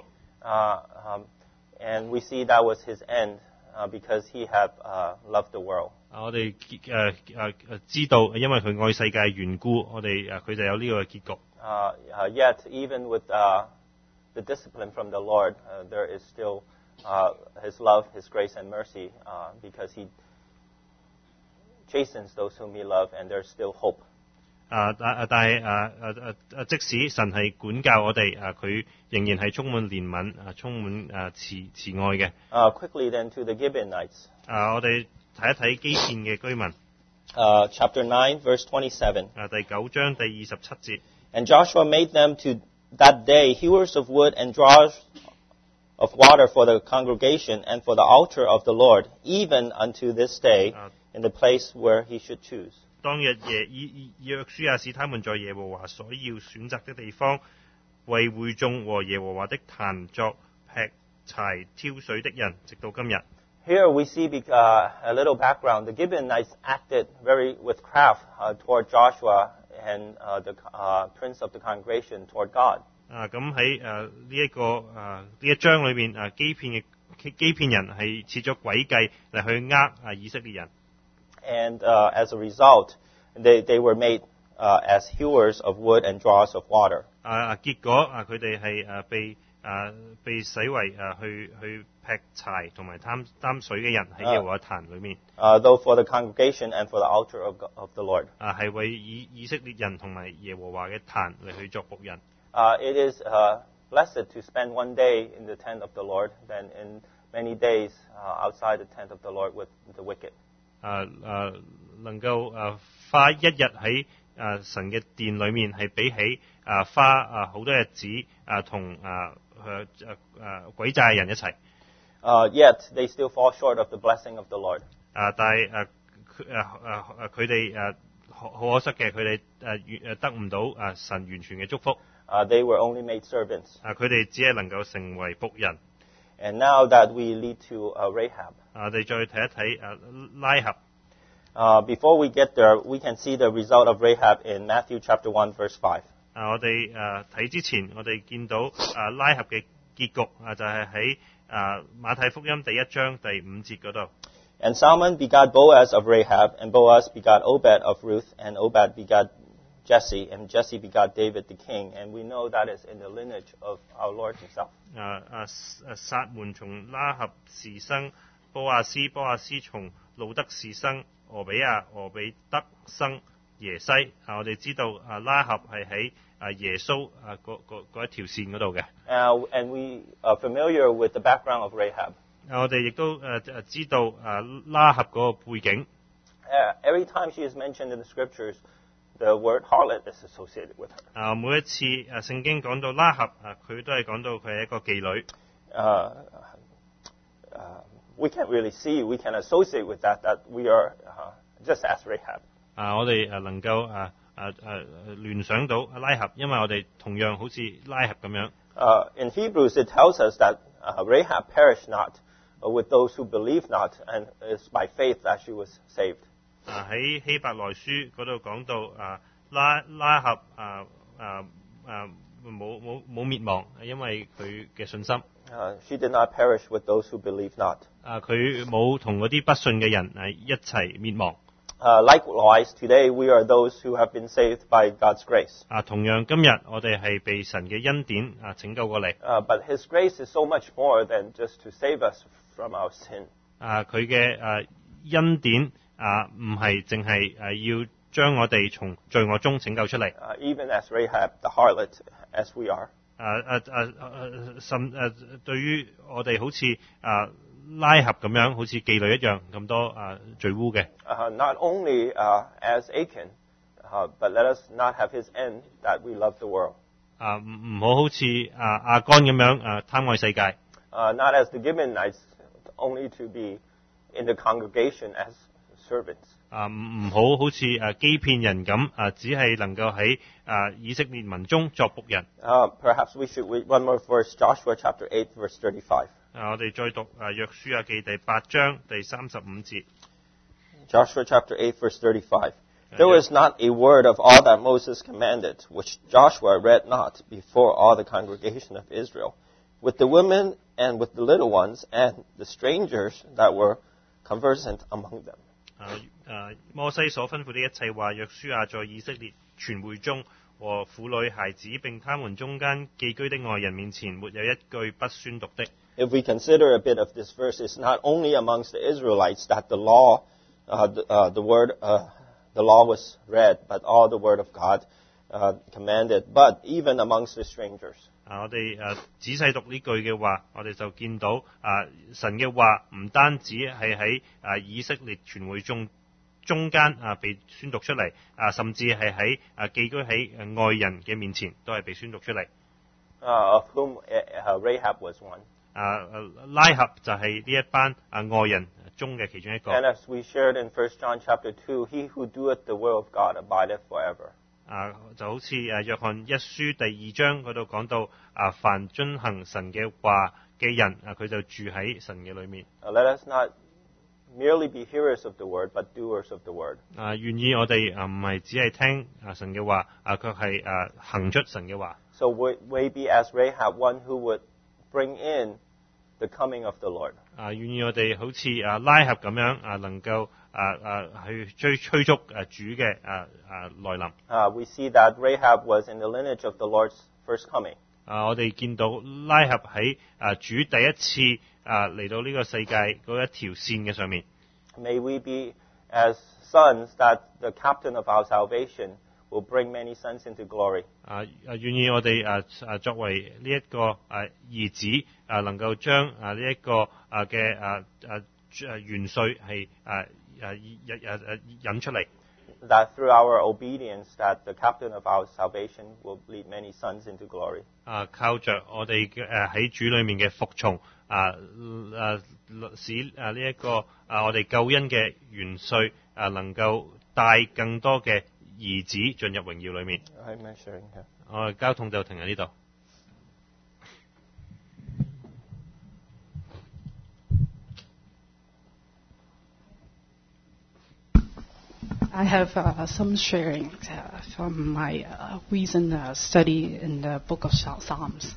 And we see that was his end because he had loved the world. 我哋知道，因為佢愛世界嘅緣故，佢就有呢個結局。 Yet, even with the discipline from the Lord, there is still His love, His grace, and mercy because He chastens those whom He loves, and there's still hope. 但係即使神係管教我哋，佢仍然係充滿憐憫，充滿慈愛嘅。 Quickly then to the Gibeonites. 我哋睇一睇基遍嘅居民。 Chapter 9, verse 27. 第9章第27節。 And Joshua made them to that day hewers of wood and drawers of water for the congregation and for the altar of the Lord, even unto this day, in the place where he should choose. 當日約書亞使他們在耶和華所要選擇的地方，為會眾和耶和華的壇作劈柴挑水的人，直到今日。 Here we see a little background. The Gibeonites acted with craft toward Joshua and the prince of the congregation toward God. 咁喺呢一章裏面，基遍人係設咗詭計嚟去以色列人。 And as a result, they were made as hewers of wood and drawers of water. 結果佢哋係被使為去劈柴同埋擔水嘅人喺耶和華壇裏面。 Though for the congregation and for the altar of the Lord. 係為以色列人同埋耶和華嘅壇嚟去作僕人。 It is blessed to spend one day in the tent of the Lord than in many days outside the tent of the Lord with the wicked. 能夠花一日喺神嘅殿裏面，係比起花好多日子同詭詐嘅人一齊。 Yet they still fall short of the blessing of the Lord. 但係佢哋好可惜嘅，佢哋得唔到神完全嘅祝福。 They were only made servants. 佢哋只係能夠成為僕人。 And now that we lead to Rahab. 我哋再睇一睇拉合。 Before we get there, we can see the result of Rahab in Matthew chapter 1 verse 5. 我哋睇之前，我哋見到拉合嘅結局就係喺馬太福音第1章第5節嗰度。 And Salmon begot Boaz of Rahab, and Boaz begot Obed of Ruth, and Obed begot Jesse, and Jesse begot David the king. And we know that is in the lineage of our Lord himself. 撒門從拉合氏生，波亞斯從路德氏生，俄比德生耶西。我哋知道拉合係喺耶穌嗰一條線嗰度嘅。 And we are familiar with the background of Rahab. 我哋亦都知道拉合嗰個背景。 Every time she is mentioned in the scriptures, the word harlot is associated with her. 每一次聖經講到拉合佢都係講到佢係一個妓女。 We can't really see, we can associate with that we are just as Rahab. 我哋能夠聯想到拉合，因為我哋同樣好似拉合咁樣。 In Hebrews, it tells us that Rahab perished not with those who believe not, and it's by faith that she was saved. 喺希伯來書嗰度講到拉合冇滅亡，因為佢嘅信心。 She did not perish with those who believe not. 佢冇同嗰啲不信嘅人一齊滅亡。 Likewise, today we are those who have been saved by God's grace. 同樣今日我哋係被神嘅恩典拯救過嚟。 But His grace is so much more than just to save us from our sin. 佢嘅恩典唔係淨係要將我哋從罪惡中拯救出嚟。 Even as Rahab, the harlot, as we are. 對於我哋好似拉合咁樣，好似妓女一樣咁多罪污嘅。 Not only as Achan, but let us not have his end that we love the world. 唔好似亞干咁樣貪愛世界。 Not as the Gibeonites, only to be in the congregation as servants. 唔好似基遍人咁只係能夠喺以色列民中作僕人。 Perhaps we should read one more verse, Joshua chapter 8, verse 35. 我哋再讀約書亞記第8章第35節。 Joshua chapter 8, verse 35. There was not a word of all that Moses commanded, which Joshua read not before all the congregation of Israel, with the women and with the little ones and the strangers that were conversant among them. 摩西所吩咐的一切話，約書亞在以色列全會中和婦女孩子並他們中間寄居的外人面前，沒有一句不宣讀的。 If we consider a bit of this verse, it's not only amongst the Israelites that the law, the law was read, but all the word of God commanded, but even amongst the strangers. 我哋仔細讀呢句嘅話，我哋就見到神嘅話唔單止係喺以色列全會中間被宣讀出嚟，甚至係喺寄居喺外人嘅面前都係被宣讀出嚟。 Of whom Rahab was one. 拉合就係呢一班外人中嘅其中一個。 And as we shared in 1 John chapter 2, he who doeth the will of God abideth forever. 就好似約翰一書第2章嗰度講到凡遵行神嘅話嘅人，佢就住喺神嘅裏面。 Let us not merely be hearers of the word, but doers of the word. 願意我哋唔係只係聽神嘅話，卻係行出神嘅話。 So we be as Rahab, one who would bring in the coming of the Lord. 願意我哋好似拉合咁樣能夠去催促主嘅來臨。 We see that Rahab was in the lineage of the Lord's first coming. 我哋見到拉合喺主第一次嚟到呢個世界嗰一條線嘅上面。 May we be as sons that the captain of our salvation will bring many sons into glory. 願意我哋作為呢一個兒子能夠將呢一個嘅元帥係引出嚟。 that through our obedience, that the captain of our salvation will lead many sons into glory. 靠着我哋喺主裏面嘅服從使呢一個我哋救恩嘅元帥能夠帶更多嘅兒子進入榮耀裏面。我交通就停喺呢度。 I have some sharing from my recent study in the book of Psalms.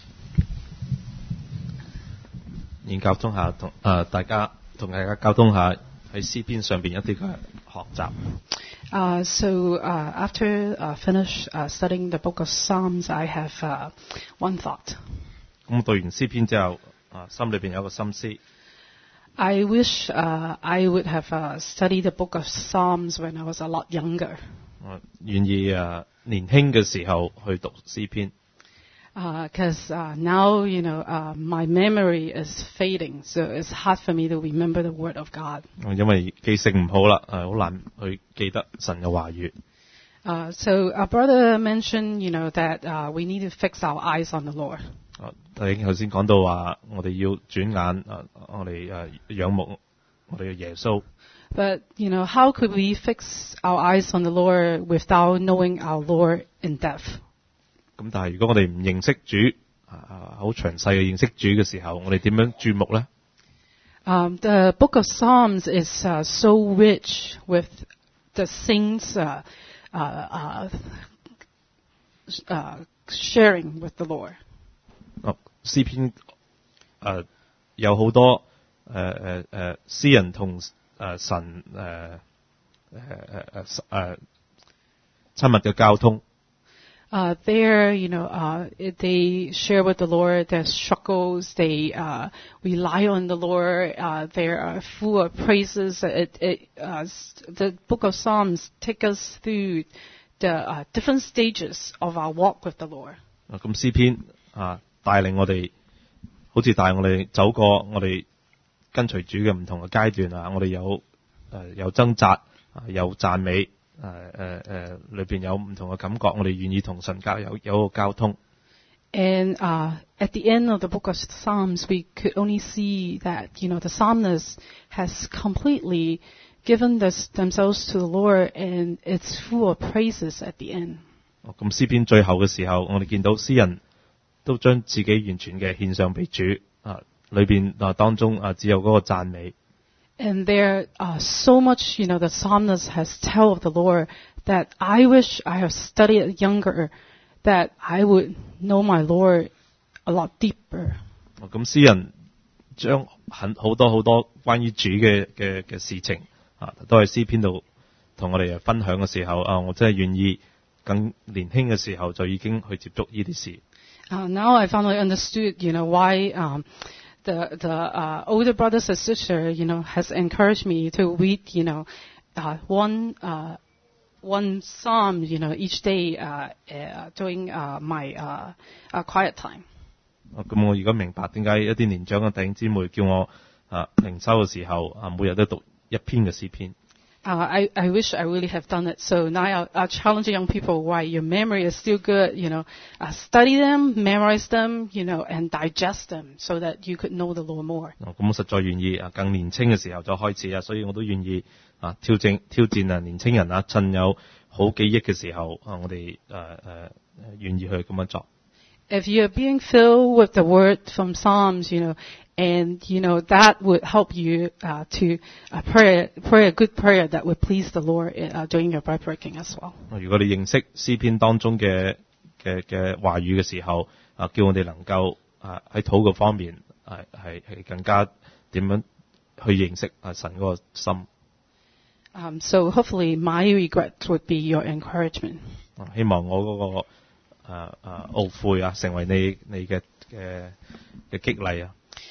研究中下同大家交通下喺詩篇上邊一啲嘅學習。 So after finish studying the book of Psalms, I have one thought. 咁讀完詩篇之後，心裏邊有一個心思。 I wish I would have studied the book of Psalms when I was a lot younger. 願意年輕嘅時候去讀詩篇。 Because now, my memory is fading, so it's hard for me to remember the word of God. 因為記性唔好啦，好難去記得神嘅話語。 So our brother mentioned, that we need to fix our eyes on the Lord. 弟兄頭先講到話，我哋要轉眼，我哋仰慕我哋嘅耶穌。 But how could we fix our eyes on the Lord without knowing our Lord in depth? 咁但係如果我哋唔認識主，好詳細嘅認識主嘅時候，我哋點樣注目咧 ？The book of Psalms is so rich with the saints sharing with the Lord. 詩篇有好多詩人同神親密嘅交通。 There, they share with the Lord their struggles. They rely on the Lord. They are full of praises. The book of Psalms take us through the different stages of our walk with the Lord. 咁詩篇帶領我哋，好似帶我哋走過我哋跟隨主嘅唔同嘅階段我哋有掙扎，有讚美。裏邊有唔同嘅感覺，我哋願意同神有個交通。 And at the end of the book of Psalms, we could only see that the psalmist has completely given themselves to the Lord, and it's full of praises at the end. 咁詩篇最後嘅時候，我哋見到詩人都將自己完全嘅獻上俾主裏邊當中只有嗰個讚美。 And there so much, the psalmist has tell of the Lord that I wish I have studied younger, that I would know my Lord a lot deeper. 咁詩人將好多關於主嘅事情都喺詩篇度同我哋分享嘅時候我真係願意更年輕嘅時候就已經去接觸呢啲事。 Now I finally understood, why the older brothers and sisters, has encouraged me to read, one psalm, each day during my quiet time. 咁我而家明白點解一啲年長嘅弟兄姊妹叫我靈修嘅時候每日都讀一篇嘅詩篇。 I wish I really have done it. So now I challenge young people, why your memory is still good, study them, memorize them, and digest them so that you could know the Lord more. 咁我實在願意更年輕嘅時候就開始所以我都願意挑戰年輕人趁有好記憶嘅時候我哋願意去咁樣做。 If you're being filled with the word from Psalms, and that would help you to pray a good prayer that would please the Lord during your bread breaking as well. 如果你認識詩篇當中嘅話語嘅時候叫我哋能夠喺禱告方面係更加點樣去認識神嗰個心。 So hopefully my regret would be your encouragement. 希望我嗰個懊悔成為你嘅激勵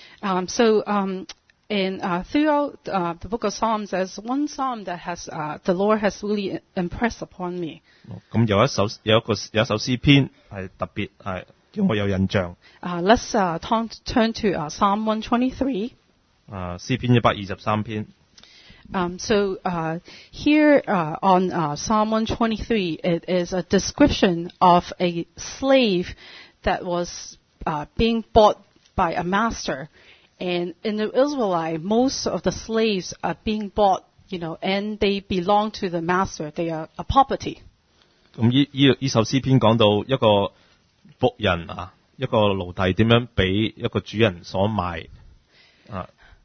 And throughout the book of Psalms, there's one psalm that has the Lord has really impressed upon me. 咁有一首詩篇係特別叫我有印象。 Let's turn to Psalm 123. 詩篇123篇。 Here on Psalm 123, it is a description of a slave that was being bought by a master. And in the Israelite, most of the slaves are being bought, and they belong to the master. They are a property. 咁呢首詩篇講到一個僕人啊，一個奴隸點樣俾一個主人所賣啊。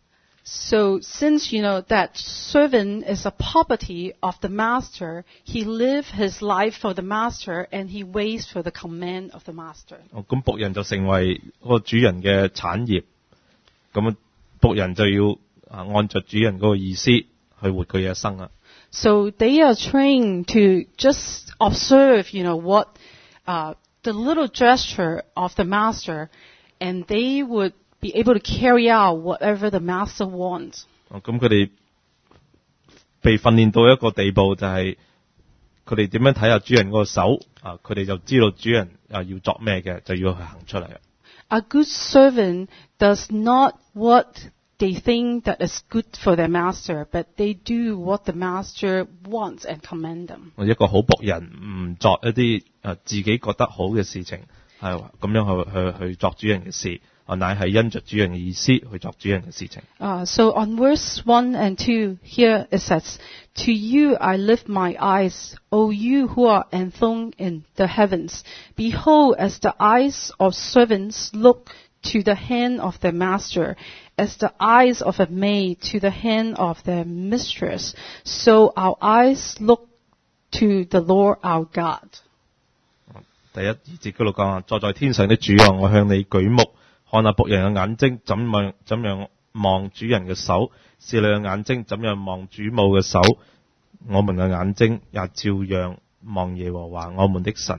So since that servant is a property of the master, he lived his life for the master and he waits for the command of the master. 咁僕人就成為個主人嘅產業，咁僕人就要按着主人嗰個意思去活佢嘅一生啊。 So they are trained to just observe, what the little gesture of the master, and they would be able to carry out whatever the master wants. 咁佢哋被訓練到一個地步，就係佢哋點樣睇下主人嗰個手啊，佢哋就知道主人要作咩嘅，就要去行出嚟。 A good servant does not what they think that is good for their master, but they do what the master wants and command them. 一個好僕人唔作一啲自己覺得好嘅事情，係咁樣去作主人嘅事。乃係因着主人嘅意思去作主人嘅事情。 So on verse 1 and 2, here it says, "To you I lift my eyes, O you who are enthroned in the heavens. Behold, as the eyes of servants look to the hand of their master, as the eyes of a maid to the hand of their mistress, so our eyes look to the Lord our God." 第一節嗰度講啊，坐在天上的主啊，我向你舉目。看下僕人嘅眼睛怎樣望主人嘅手，是你嘅眼睛怎樣望主母嘅手，我們嘅眼睛也照樣望耶和華我們的神。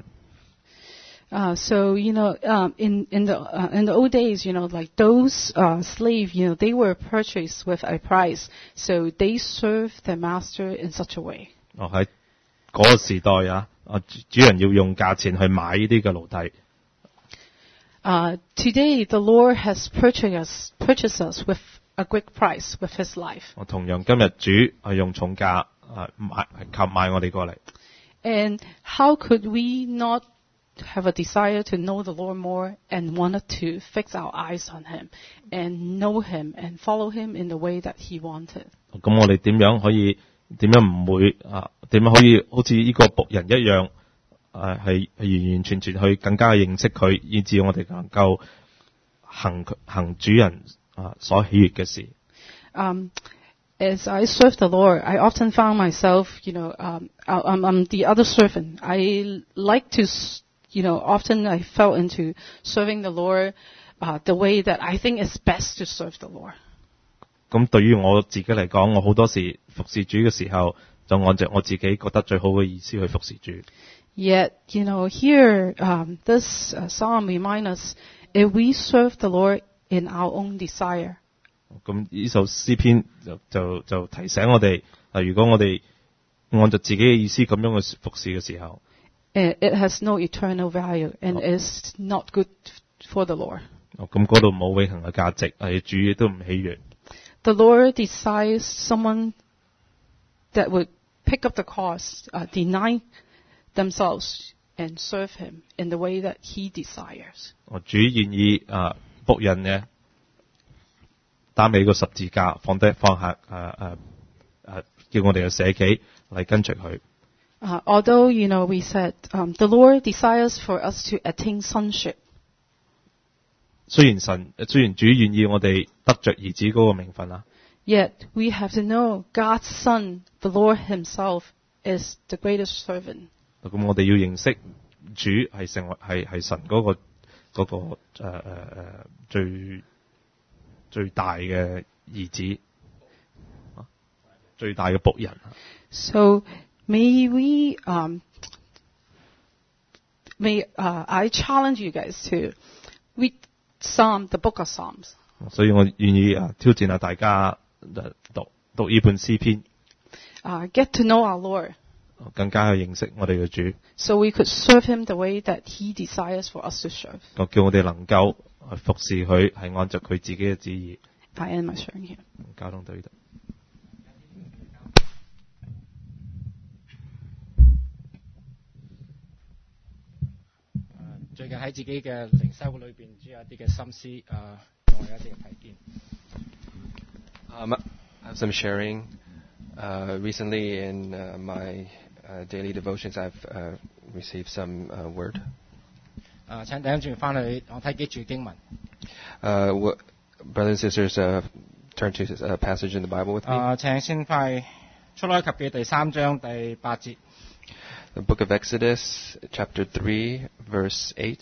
So in the old days, like those slaves, they were purchased with a price, so they served their master in such a way. 喺嗰個時代啊，主人要用價錢去買呢啲嘅奴隸。 Today, the Lord has purchased us with a great price, with His life. 同樣今日主係用重價買我哋過嚟。 And how could we not have a desire to know the Lord more and wanted to fix our eyes on Him and know Him and follow Him in the way that He wanted? 咁我哋點樣可以好似呢個僕人一樣？係完完全全去更加認識佢，以致我哋能夠行主人所喜悅嘅事。 As I serve the Lord, I often found myself, I'm the other servant. I like to, often I fell into serving the Lord the way that I think is best to serve the Lord. 咁對於我自己嚟講，我好多時服侍主嘅時候，就按照我自己覺得最好嘅意思去服侍主。 Yet, here, this psalm reminds us, if we serve the Lord in our own desire. 咁呢首詩篇就提醒我哋，如果我哋按照自己嘅意思咁樣去服侍嘅時候 ，it has no eternal value and is not good for the Lord. 咁嗰度冇永恆嘅價值，主亦都唔喜悅。 The Lord desires someone that would pick up the cross, deny themselves and serve Him in the way that He desires. 主願意僕人嘅擔起個十字架，放下叫我哋嘅捨己嚟跟隨佢。 Although we said the Lord desires for us to attain sonship. 雖然主願意我哋得着兒子嗰個名分啦。 Yet we have to know God's Son, the Lord Himself, is the greatest servant. 咁我哋要認識主係神嗰個最大嘅兒子，最大嘅僕人。 So may I challenge you guys to read the book of Psalms. 所以我願意挑戰下大家讀呢本詩篇。 Get to know our Lord. 更加去認識我哋嘅主。 So we could serve Him the way that He desires for us to serve. 叫我哋能夠服侍佢，係按照佢自己嘅旨意。 I end my sharing here. 交通到呢度。 最近喺自己嘅靈修裏邊，主有一啲嘅心思同埋一啲嘅睇見。 I have some sharing. Recently in my daily devotions, I've received some word. 請弟兄姊妹翻去我睇幾處經文。 Brothers and sisters, turn to a passage in the Bible with me. 請先翻去出埃及記第3章第8節。 The book of Exodus, chapter 3, verse 8.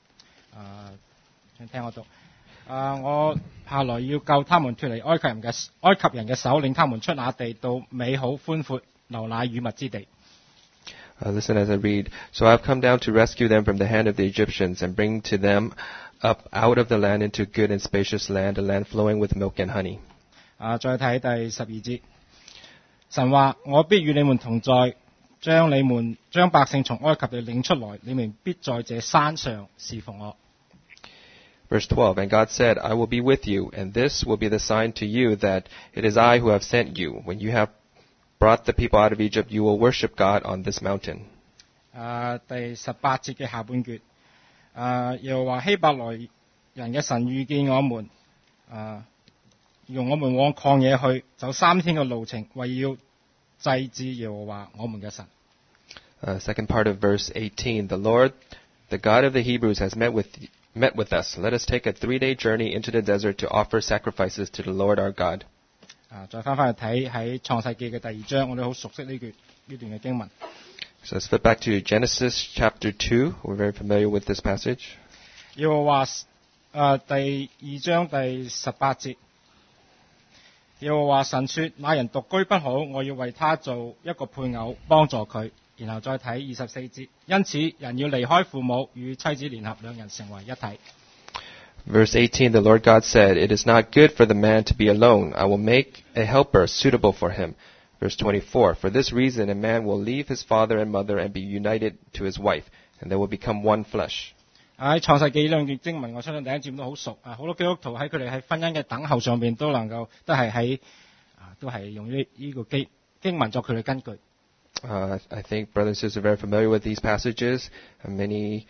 請聽我讀。我下來要救他們脫離埃及人嘅手，領他們出那地到美好寬闊流奶與蜜之地。 Listen as I read. So I have come down to rescue them from the hand of the Egyptians and bring to them up out of the land into good and spacious land, a land flowing with milk and honey. 再睇第12節。神話：我必與你們同在，將百姓從埃及地領出來，你們必在這山上侍奉我。 Verse 12, And God said, I will be with you, and this will be the sign to you that it is I who have sent you. When you have brought the people out of Egypt, you will worship God on this mountain. 第18節嘅下半橛，又話希伯來人嘅神遇見我們，用我們往曠野去，走3天嘅路程，為要祭祀耶和華我們嘅神。 Second part of verse 18, The Lord, the God of the Hebrews, has met with us. Let us take a 3-day journey into the desert to offer sacrifices to the Lord our God. 再翻去睇喺創世記嘅第2章，我哋好熟悉呢段嘅經文。 So let's flip back to Genesis chapter 2. We're very familiar with this passage. 耶和華第2章第18節，耶和華神說：那人獨居不好，我要為他做一個配偶，幫助佢。然後再睇24節，因此人要離開父母，與妻子聯合，兩人成為一體。 Verse 18, the Lord God said, It is not good for the man to be alone. I will make a helper suitable for him. Verse 24, For this reason a man will leave his father and mother and be united to his wife, and they will become one flesh. 喺創世記呢兩段經文，我相信第一節都好熟。好多基督徒喺佢哋喺婚姻嘅等候上邊都係用呢個經文作佢哋根據。 I think brothers and sisters are very familiar with these passages. Many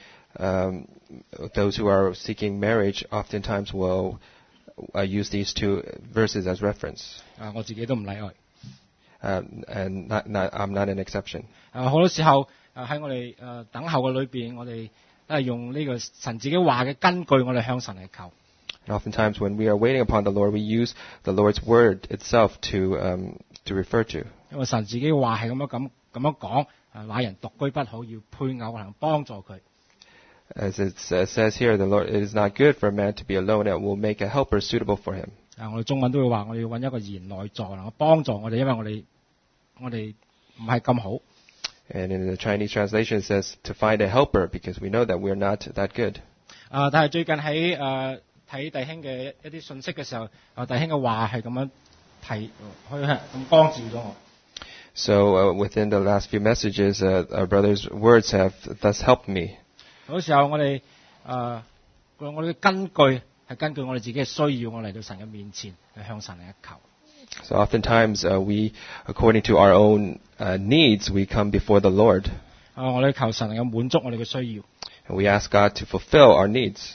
those who are seeking marriage oftentimes will use these two verses as reference. 我自己都唔例外。 And I'm not an exception. 好多時候喺我哋等候嘅裏邊，我哋都係用呢個神自己話嘅根據，我哋向神嚟求。 And oftentimes when we are waiting upon the Lord, we use the Lord's word itself to refer to. 因為神自己話係咁樣講，那人獨居不好，要配偶能幫助佢。 As it says here, the Lord, it is not good for a man to be alone. It will make a helper suitable for him. 我哋中文都會話，我哋要揾一個賢內助能夠幫助我哋，因為我哋唔係咁好。 And in the Chinese translation, it says to find a helper because we know that we are not that good. 但係最近喺睇弟兄嘅一啲信息嘅時候，弟兄嘅話係咁樣提，佢係咁幫助咗我。 So within the last few messages, our brother's words have thus helped me. 好多時候我哋嘅根據係根據我哋自己嘅需要，我嚟到神嘅面前去向神嚟求。 So oftentimes we, according to our own needs, we come before the Lord. 我哋求神能夠滿足我哋嘅需要。 And we ask God to fulfill our needs.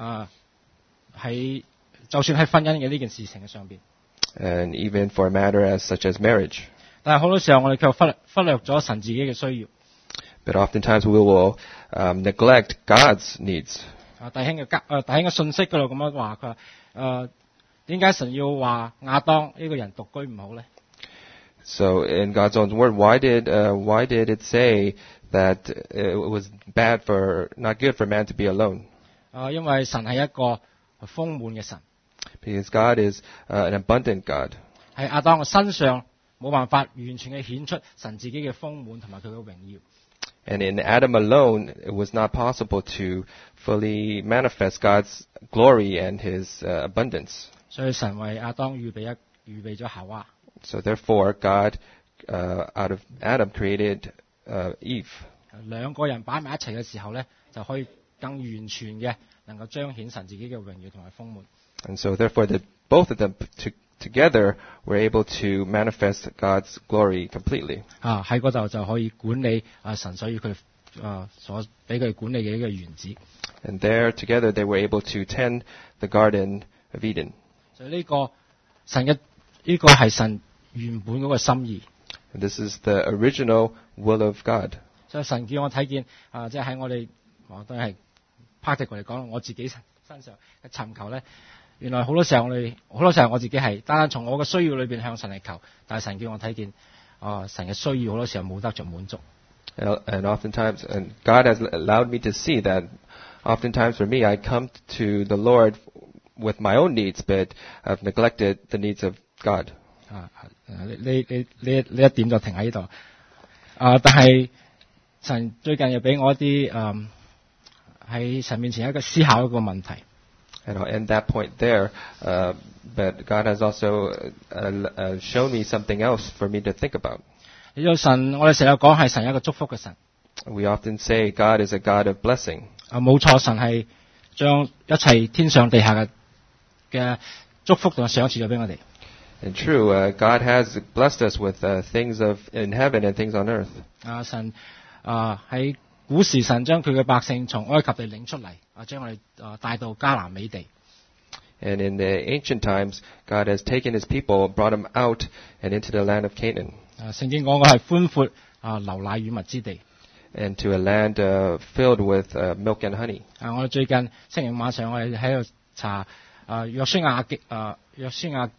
就算喺婚姻嘅呢件事情嘅上邊。 And even for a matter such as marriage. 但係好多時候我哋卻忽略咗神自己嘅需要。 But oftentimes we will neglect God's needs. 弟兄嘅信息嗰度咁樣話，佢話點解神要話亞當呢個人獨居唔好咧？ So in God's own word, why did it say that it was not good for man to be alone? 因為神係一個豐滿嘅神。 Because God is an abundant God. 喺亞當嘅身上冇辦法完全嘅顯出神自己嘅豐滿同埋佢嘅榮耀。 And in Adam alone, it was not possible to fully manifest God's glory and His abundance. 所以神為亞當預備咗夏娃。 So therefore, God, out of Adam, created Eve. 兩個人擺埋一齊嘅時候咧，就可以更完全嘅能夠彰顯神自己嘅榮耀同埋豐滿。 And so therefore, both of them together were able to manifest God's glory completely. 喺嗰度就可以管理神所以佢所俾佢管理嘅一個園子。 And there together they were able to tend the Garden of Eden. 所以呢個係神原本嗰個心意。 And this is the original will of God. 所以神叫我睇見即係喺我都係 practical 嚟講，我自己身上嘅尋求咧，原來好多時候我自己係單單從我嘅需要裏邊向神嚟求，但係神叫我睇見神嘅需要好多時候冇得着滿足。 And oftentimes, and God has allowed me to see that oftentimes for me, I come to the Lord with my own needs, but I've neglected the needs of God. 呢一點就停喺呢度。但係神最近又俾我一啲喺神面前一個思考一個問題。 And I'll end that point there, but God has also shown me something else for me to think about. 我哋成日講係神一個祝福嘅神。 We often say God is a God of blessing. 冇錯，神係將一切天上地下嘅祝福同賞賜咗俾我哋。 And true, God has blessed us with things in heaven and things on earth. 神喺古時神將佢嘅百姓從埃及地領出嚟，將我哋帶到迦南美地。 And in the ancient times, God has taken His people, brought them out and into the land of Canaan. 聖經講我係寬闊流奶與蜜之地。 And to a land filled with milk and honey. 我哋最近星期五晚上我哋喺度查約書亞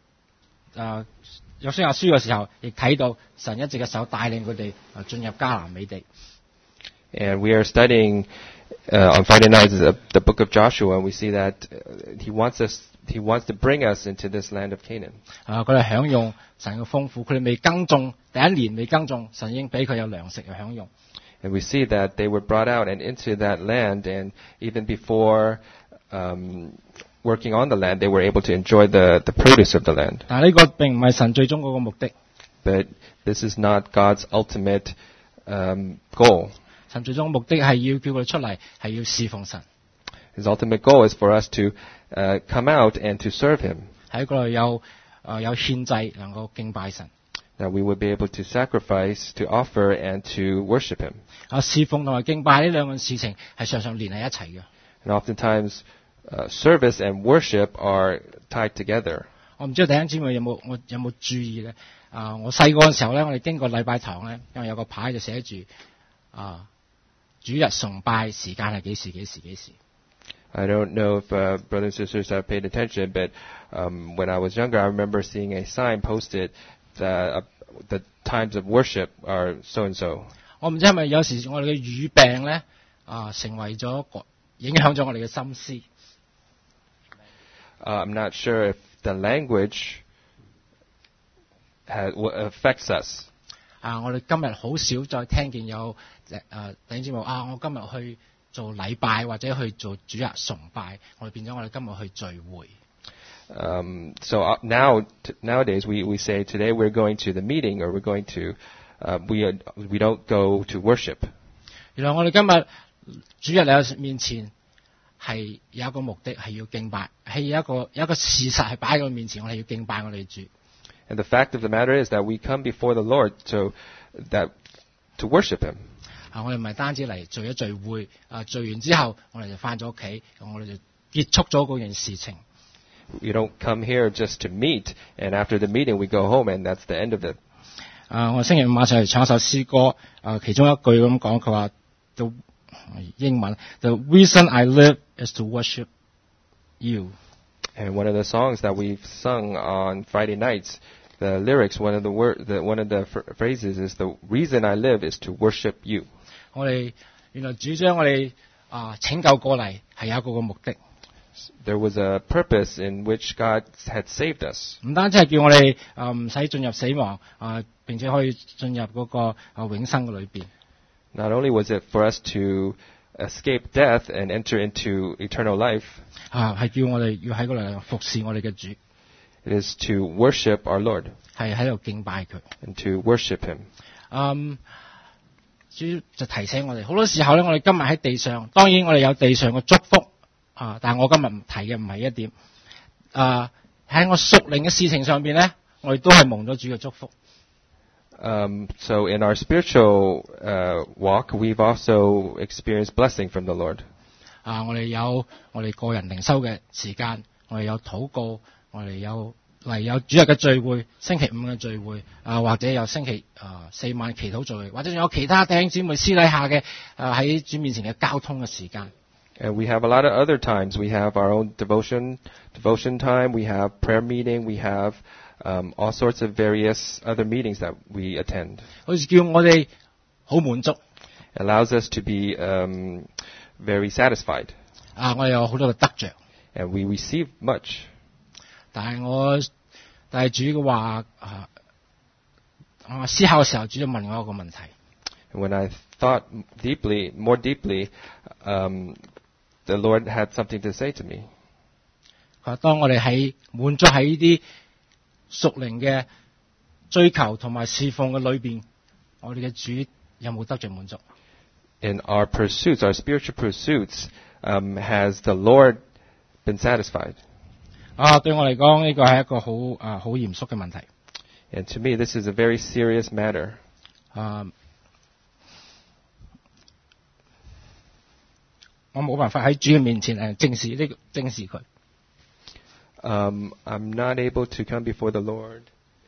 書嘅時候，亦睇到神一直嘅手帶領佢哋進入迦南美地。 And we are studying on Friday nights the book of Joshua, and we see that He wants to bring us into this land of Canaan. 佢哋享用神嘅豐富，佢哋未耕種，第一年未耕種，神已經俾佢有糧食去享用。 And we see that they were brought out and into that land, and even before working on the land, they were able to enjoy the produce of the land. 但係呢個並唔係神最終嗰個目的。 But this is not God's ultimate goal. 神最終目的係要叫佢哋出嚟，係要侍奉神。 His ultimate goal is for us to come out and to serve Him. 喺嗰度有獻祭，能夠敬拜神。 That we would be able to sacrifice, to offer, and to worship Him. 侍奉同埋敬拜呢兩樣事情係常常連喺一齊嘅。 And oftentimes, service and worship are tied together. 我唔知道弟兄姊妹有冇注意咧？我細個嘅時候咧，我哋經過禮拜堂咧，因為有個牌就寫住主日崇拜時間係幾時。 I don't know if brothers and sisters have paid attention, but when I was younger, I remember seeing a sign posted that the times of worship are so and so. 我唔知係咪有時我哋嘅語病咧成為咗影響咗我哋嘅心思。 I'm not sure if the language affects us. 我哋今日好少再聽見有弟兄姊妹我今日去做禮拜或者去做主日崇拜，我哋變咗我哋今日去聚會。 So nowadays we say today we're going to the meeting, or we're going to we don't go to worship. 原來我哋今日主日嚟面前係有一個目的，係要敬拜，係有一個事實係擺喺我面前，我哋要敬拜我哋主。 And the fact of the matter is that we come before the Lord to worship Him. 我哋唔係單止嚟聚一聚會，聚完之後我哋就翻咗屋企，我哋就結束咗嗰件事情。 We don't come here just to meet, and after the meeting we go home, and that's the end of it. 我星期五晚上嚟唱一首詩歌，其中一句咁講，佢話英文 The reason I live is to worship you. And one of the songs that we've sung on Friday nights, the lyrics, one of the phrases is the reason I live is to worship you. 我哋原來主將我哋拯救過嚟係有一個目的。 There was a purpose in which God had saved us. 唔單止係叫我哋唔使進入死亡，並且可以進入嗰個永生嘅裏邊。 Not only was it for us to escape death and enter into eternal life, 係叫我哋要喺嗰度服侍我哋嘅主。 It is to worship our Lord. 係喺度敬拜佢。 And to worship Him. 主就提醒我哋，好多時候咧，我哋今日喺地上，當然我哋有地上嘅祝福，但係我今日唔提嘅唔係一點。喺我屬靈嘅事情上邊咧，我哋都係蒙咗主嘅祝福。 So in our spiritual walk, we've also experienced blessing from the Lord. 我哋有我哋個人靈修嘅時間，我哋有禱告，我哋有主日嘅聚會，星期五嘅聚會，或者有星期4晚祈禱聚會，或者仲有其他弟兄姊妹私底下嘅喺主面前嘅交通嘅時間。 And we have a lot of other times. We have our own devotion time. We have prayer meeting. We have all sorts of various other meetings that we attend. 好似叫我哋好滿足。 It allows us to be very satisfied. 我哋有好多嘅得着。 And we receive much. 但係主嘅話我思考嘅時候，主就問我一個問題。 And when I thought more deeply, the Lord had something to say to me. 佢話當我哋喺滿足喺呢啲屬靈嘅追求同埋侍奉嘅裏邊，我哋嘅主有冇得着滿足 ？In our pursuits, our spiritual pursuits, has the Lord been satisfied? 對我嚟講，呢個係一個好嚴肅嘅問題。 And to me, this is a very serious matter. 我冇辦法喺主嘅面前正視佢。 I'm not able to come before the Lord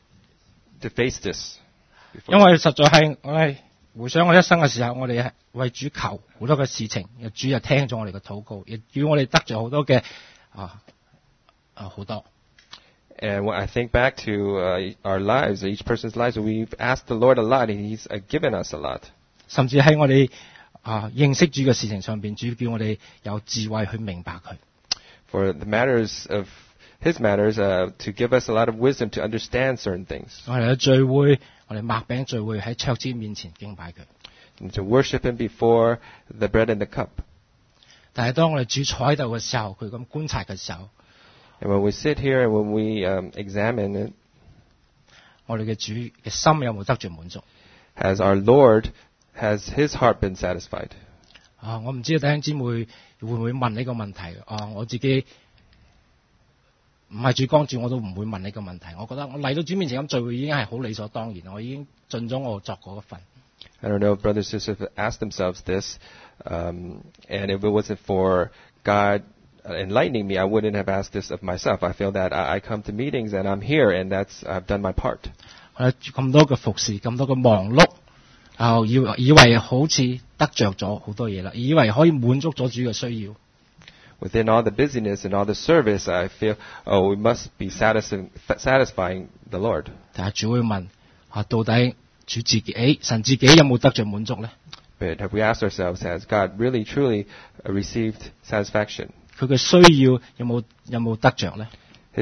to face this. 因為實在係我哋回想我一生嘅時候，我哋係為主求好多嘅事情，主又聽咗我哋嘅禱告，亦叫我哋得咗好多嘅好多。 And when I think back to our lives, each person's lives, we've asked the Lord a lot, and He's given us a lot. 甚至喺我哋認識主嘅事情上邊，主叫我哋有智慧去明白佢。 For the matters of His matters, to give us a lot of wisdom to understand certain things. 我哋嘅聚會，我哋擘餅聚會喺桌子面前敬拜佢。 And to worship Him before the bread and the cup. 但係當我哋主坐喺度嘅時候，佢咁觀察嘅時候。 And when we sit here and when we examine it, 我哋嘅主嘅心有冇得着滿足 has our Lord, has His heart been satisfied? 我唔知道弟兄姊妹會唔會問呢個問題我自己唔係主光照，我都唔會問呢個問題。我覺得我嚟到主面前咁聚會已經係好理所當然，我已經盡咗我作嗰一份。 I don't know if brothers and sisters have asked themselves this, and if it wasn't for God enlightening me, I wouldn't have asked this of myself. I feel that I come to meetings and I'm here, and I've done my part. 咁多嘅服侍，咁多嘅忙碌，以為好似得着咗好多嘢啦，以為可以滿足咗主嘅需要。 Within all the busyness and all the service, I feel, we must be satisfying the Lord. 但係主會問到底主自己神自己有冇得着滿足咧 But have we asked ourselves, has God really truly received satisfaction? 佢嘅需要有冇得着咧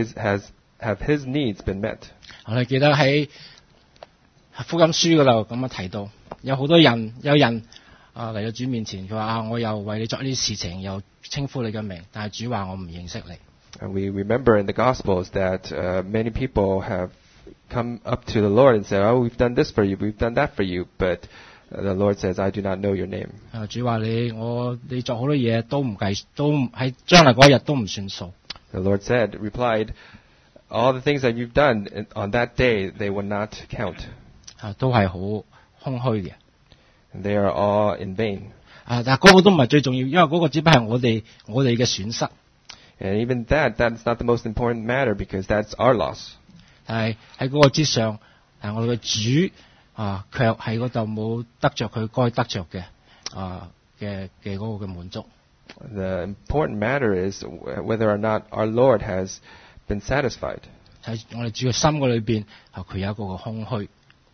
Have His needs been met? 我哋記得喺福音書嗰度咁樣提到，有人嚟到主面前，佢話我又為你作呢啲事情，又稱呼你嘅名，但係主話我唔認識你。 And we remember in the Gospels that many people have come up to the Lord and said, "Oh, we've done this for you, we've done that for you," but the Lord says, "I do not know your name." 主話你作好多嘢都唔計，都喺將來嗰日都唔算數。 The Lord replied, "All the things that you've done on that day, they will not count." 都係好空虛嘅。 And they are all in vain. 但係嗰個都唔係最重要，因為嗰個只不過係我哋嘅損失。 And even that's not the most important matter because that's our loss. 但係喺嗰個之上，我哋嘅主卻喺嗰度冇得着佢該得着嘅嘅嗰個嘅滿足。 The important matter is whether or not our Lord has been satisfied. 喺我哋主嘅心嗰裏邊，佢有一個嘅空虛。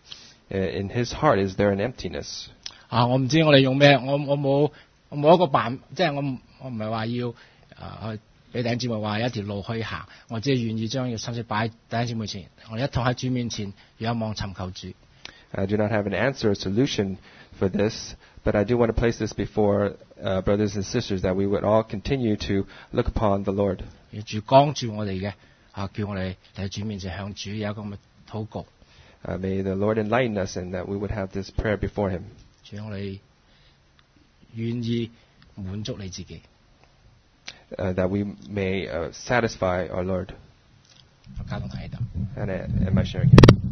In His heart, is there an emptiness? 我唔知我哋用咩，我冇一個即係我唔係話要去俾弟兄姊妹話有一條路去行，我只係願意將呢個心思擺喺弟兄姊妹前，我哋一同喺主面前仰望尋求主。 I do not have an answer or solution for this, but I do want to place this before brothers and sisters that we would all continue to look upon the Lord. 主光照我哋嘅叫我哋喺主面前向主有一個咁嘅禱告。 May the Lord enlighten us and that we would have this prayer before Him. 主，我哋願意滿足你自己。 That we may satisfy our Lord. 我交到喺度。 And am I sharing it?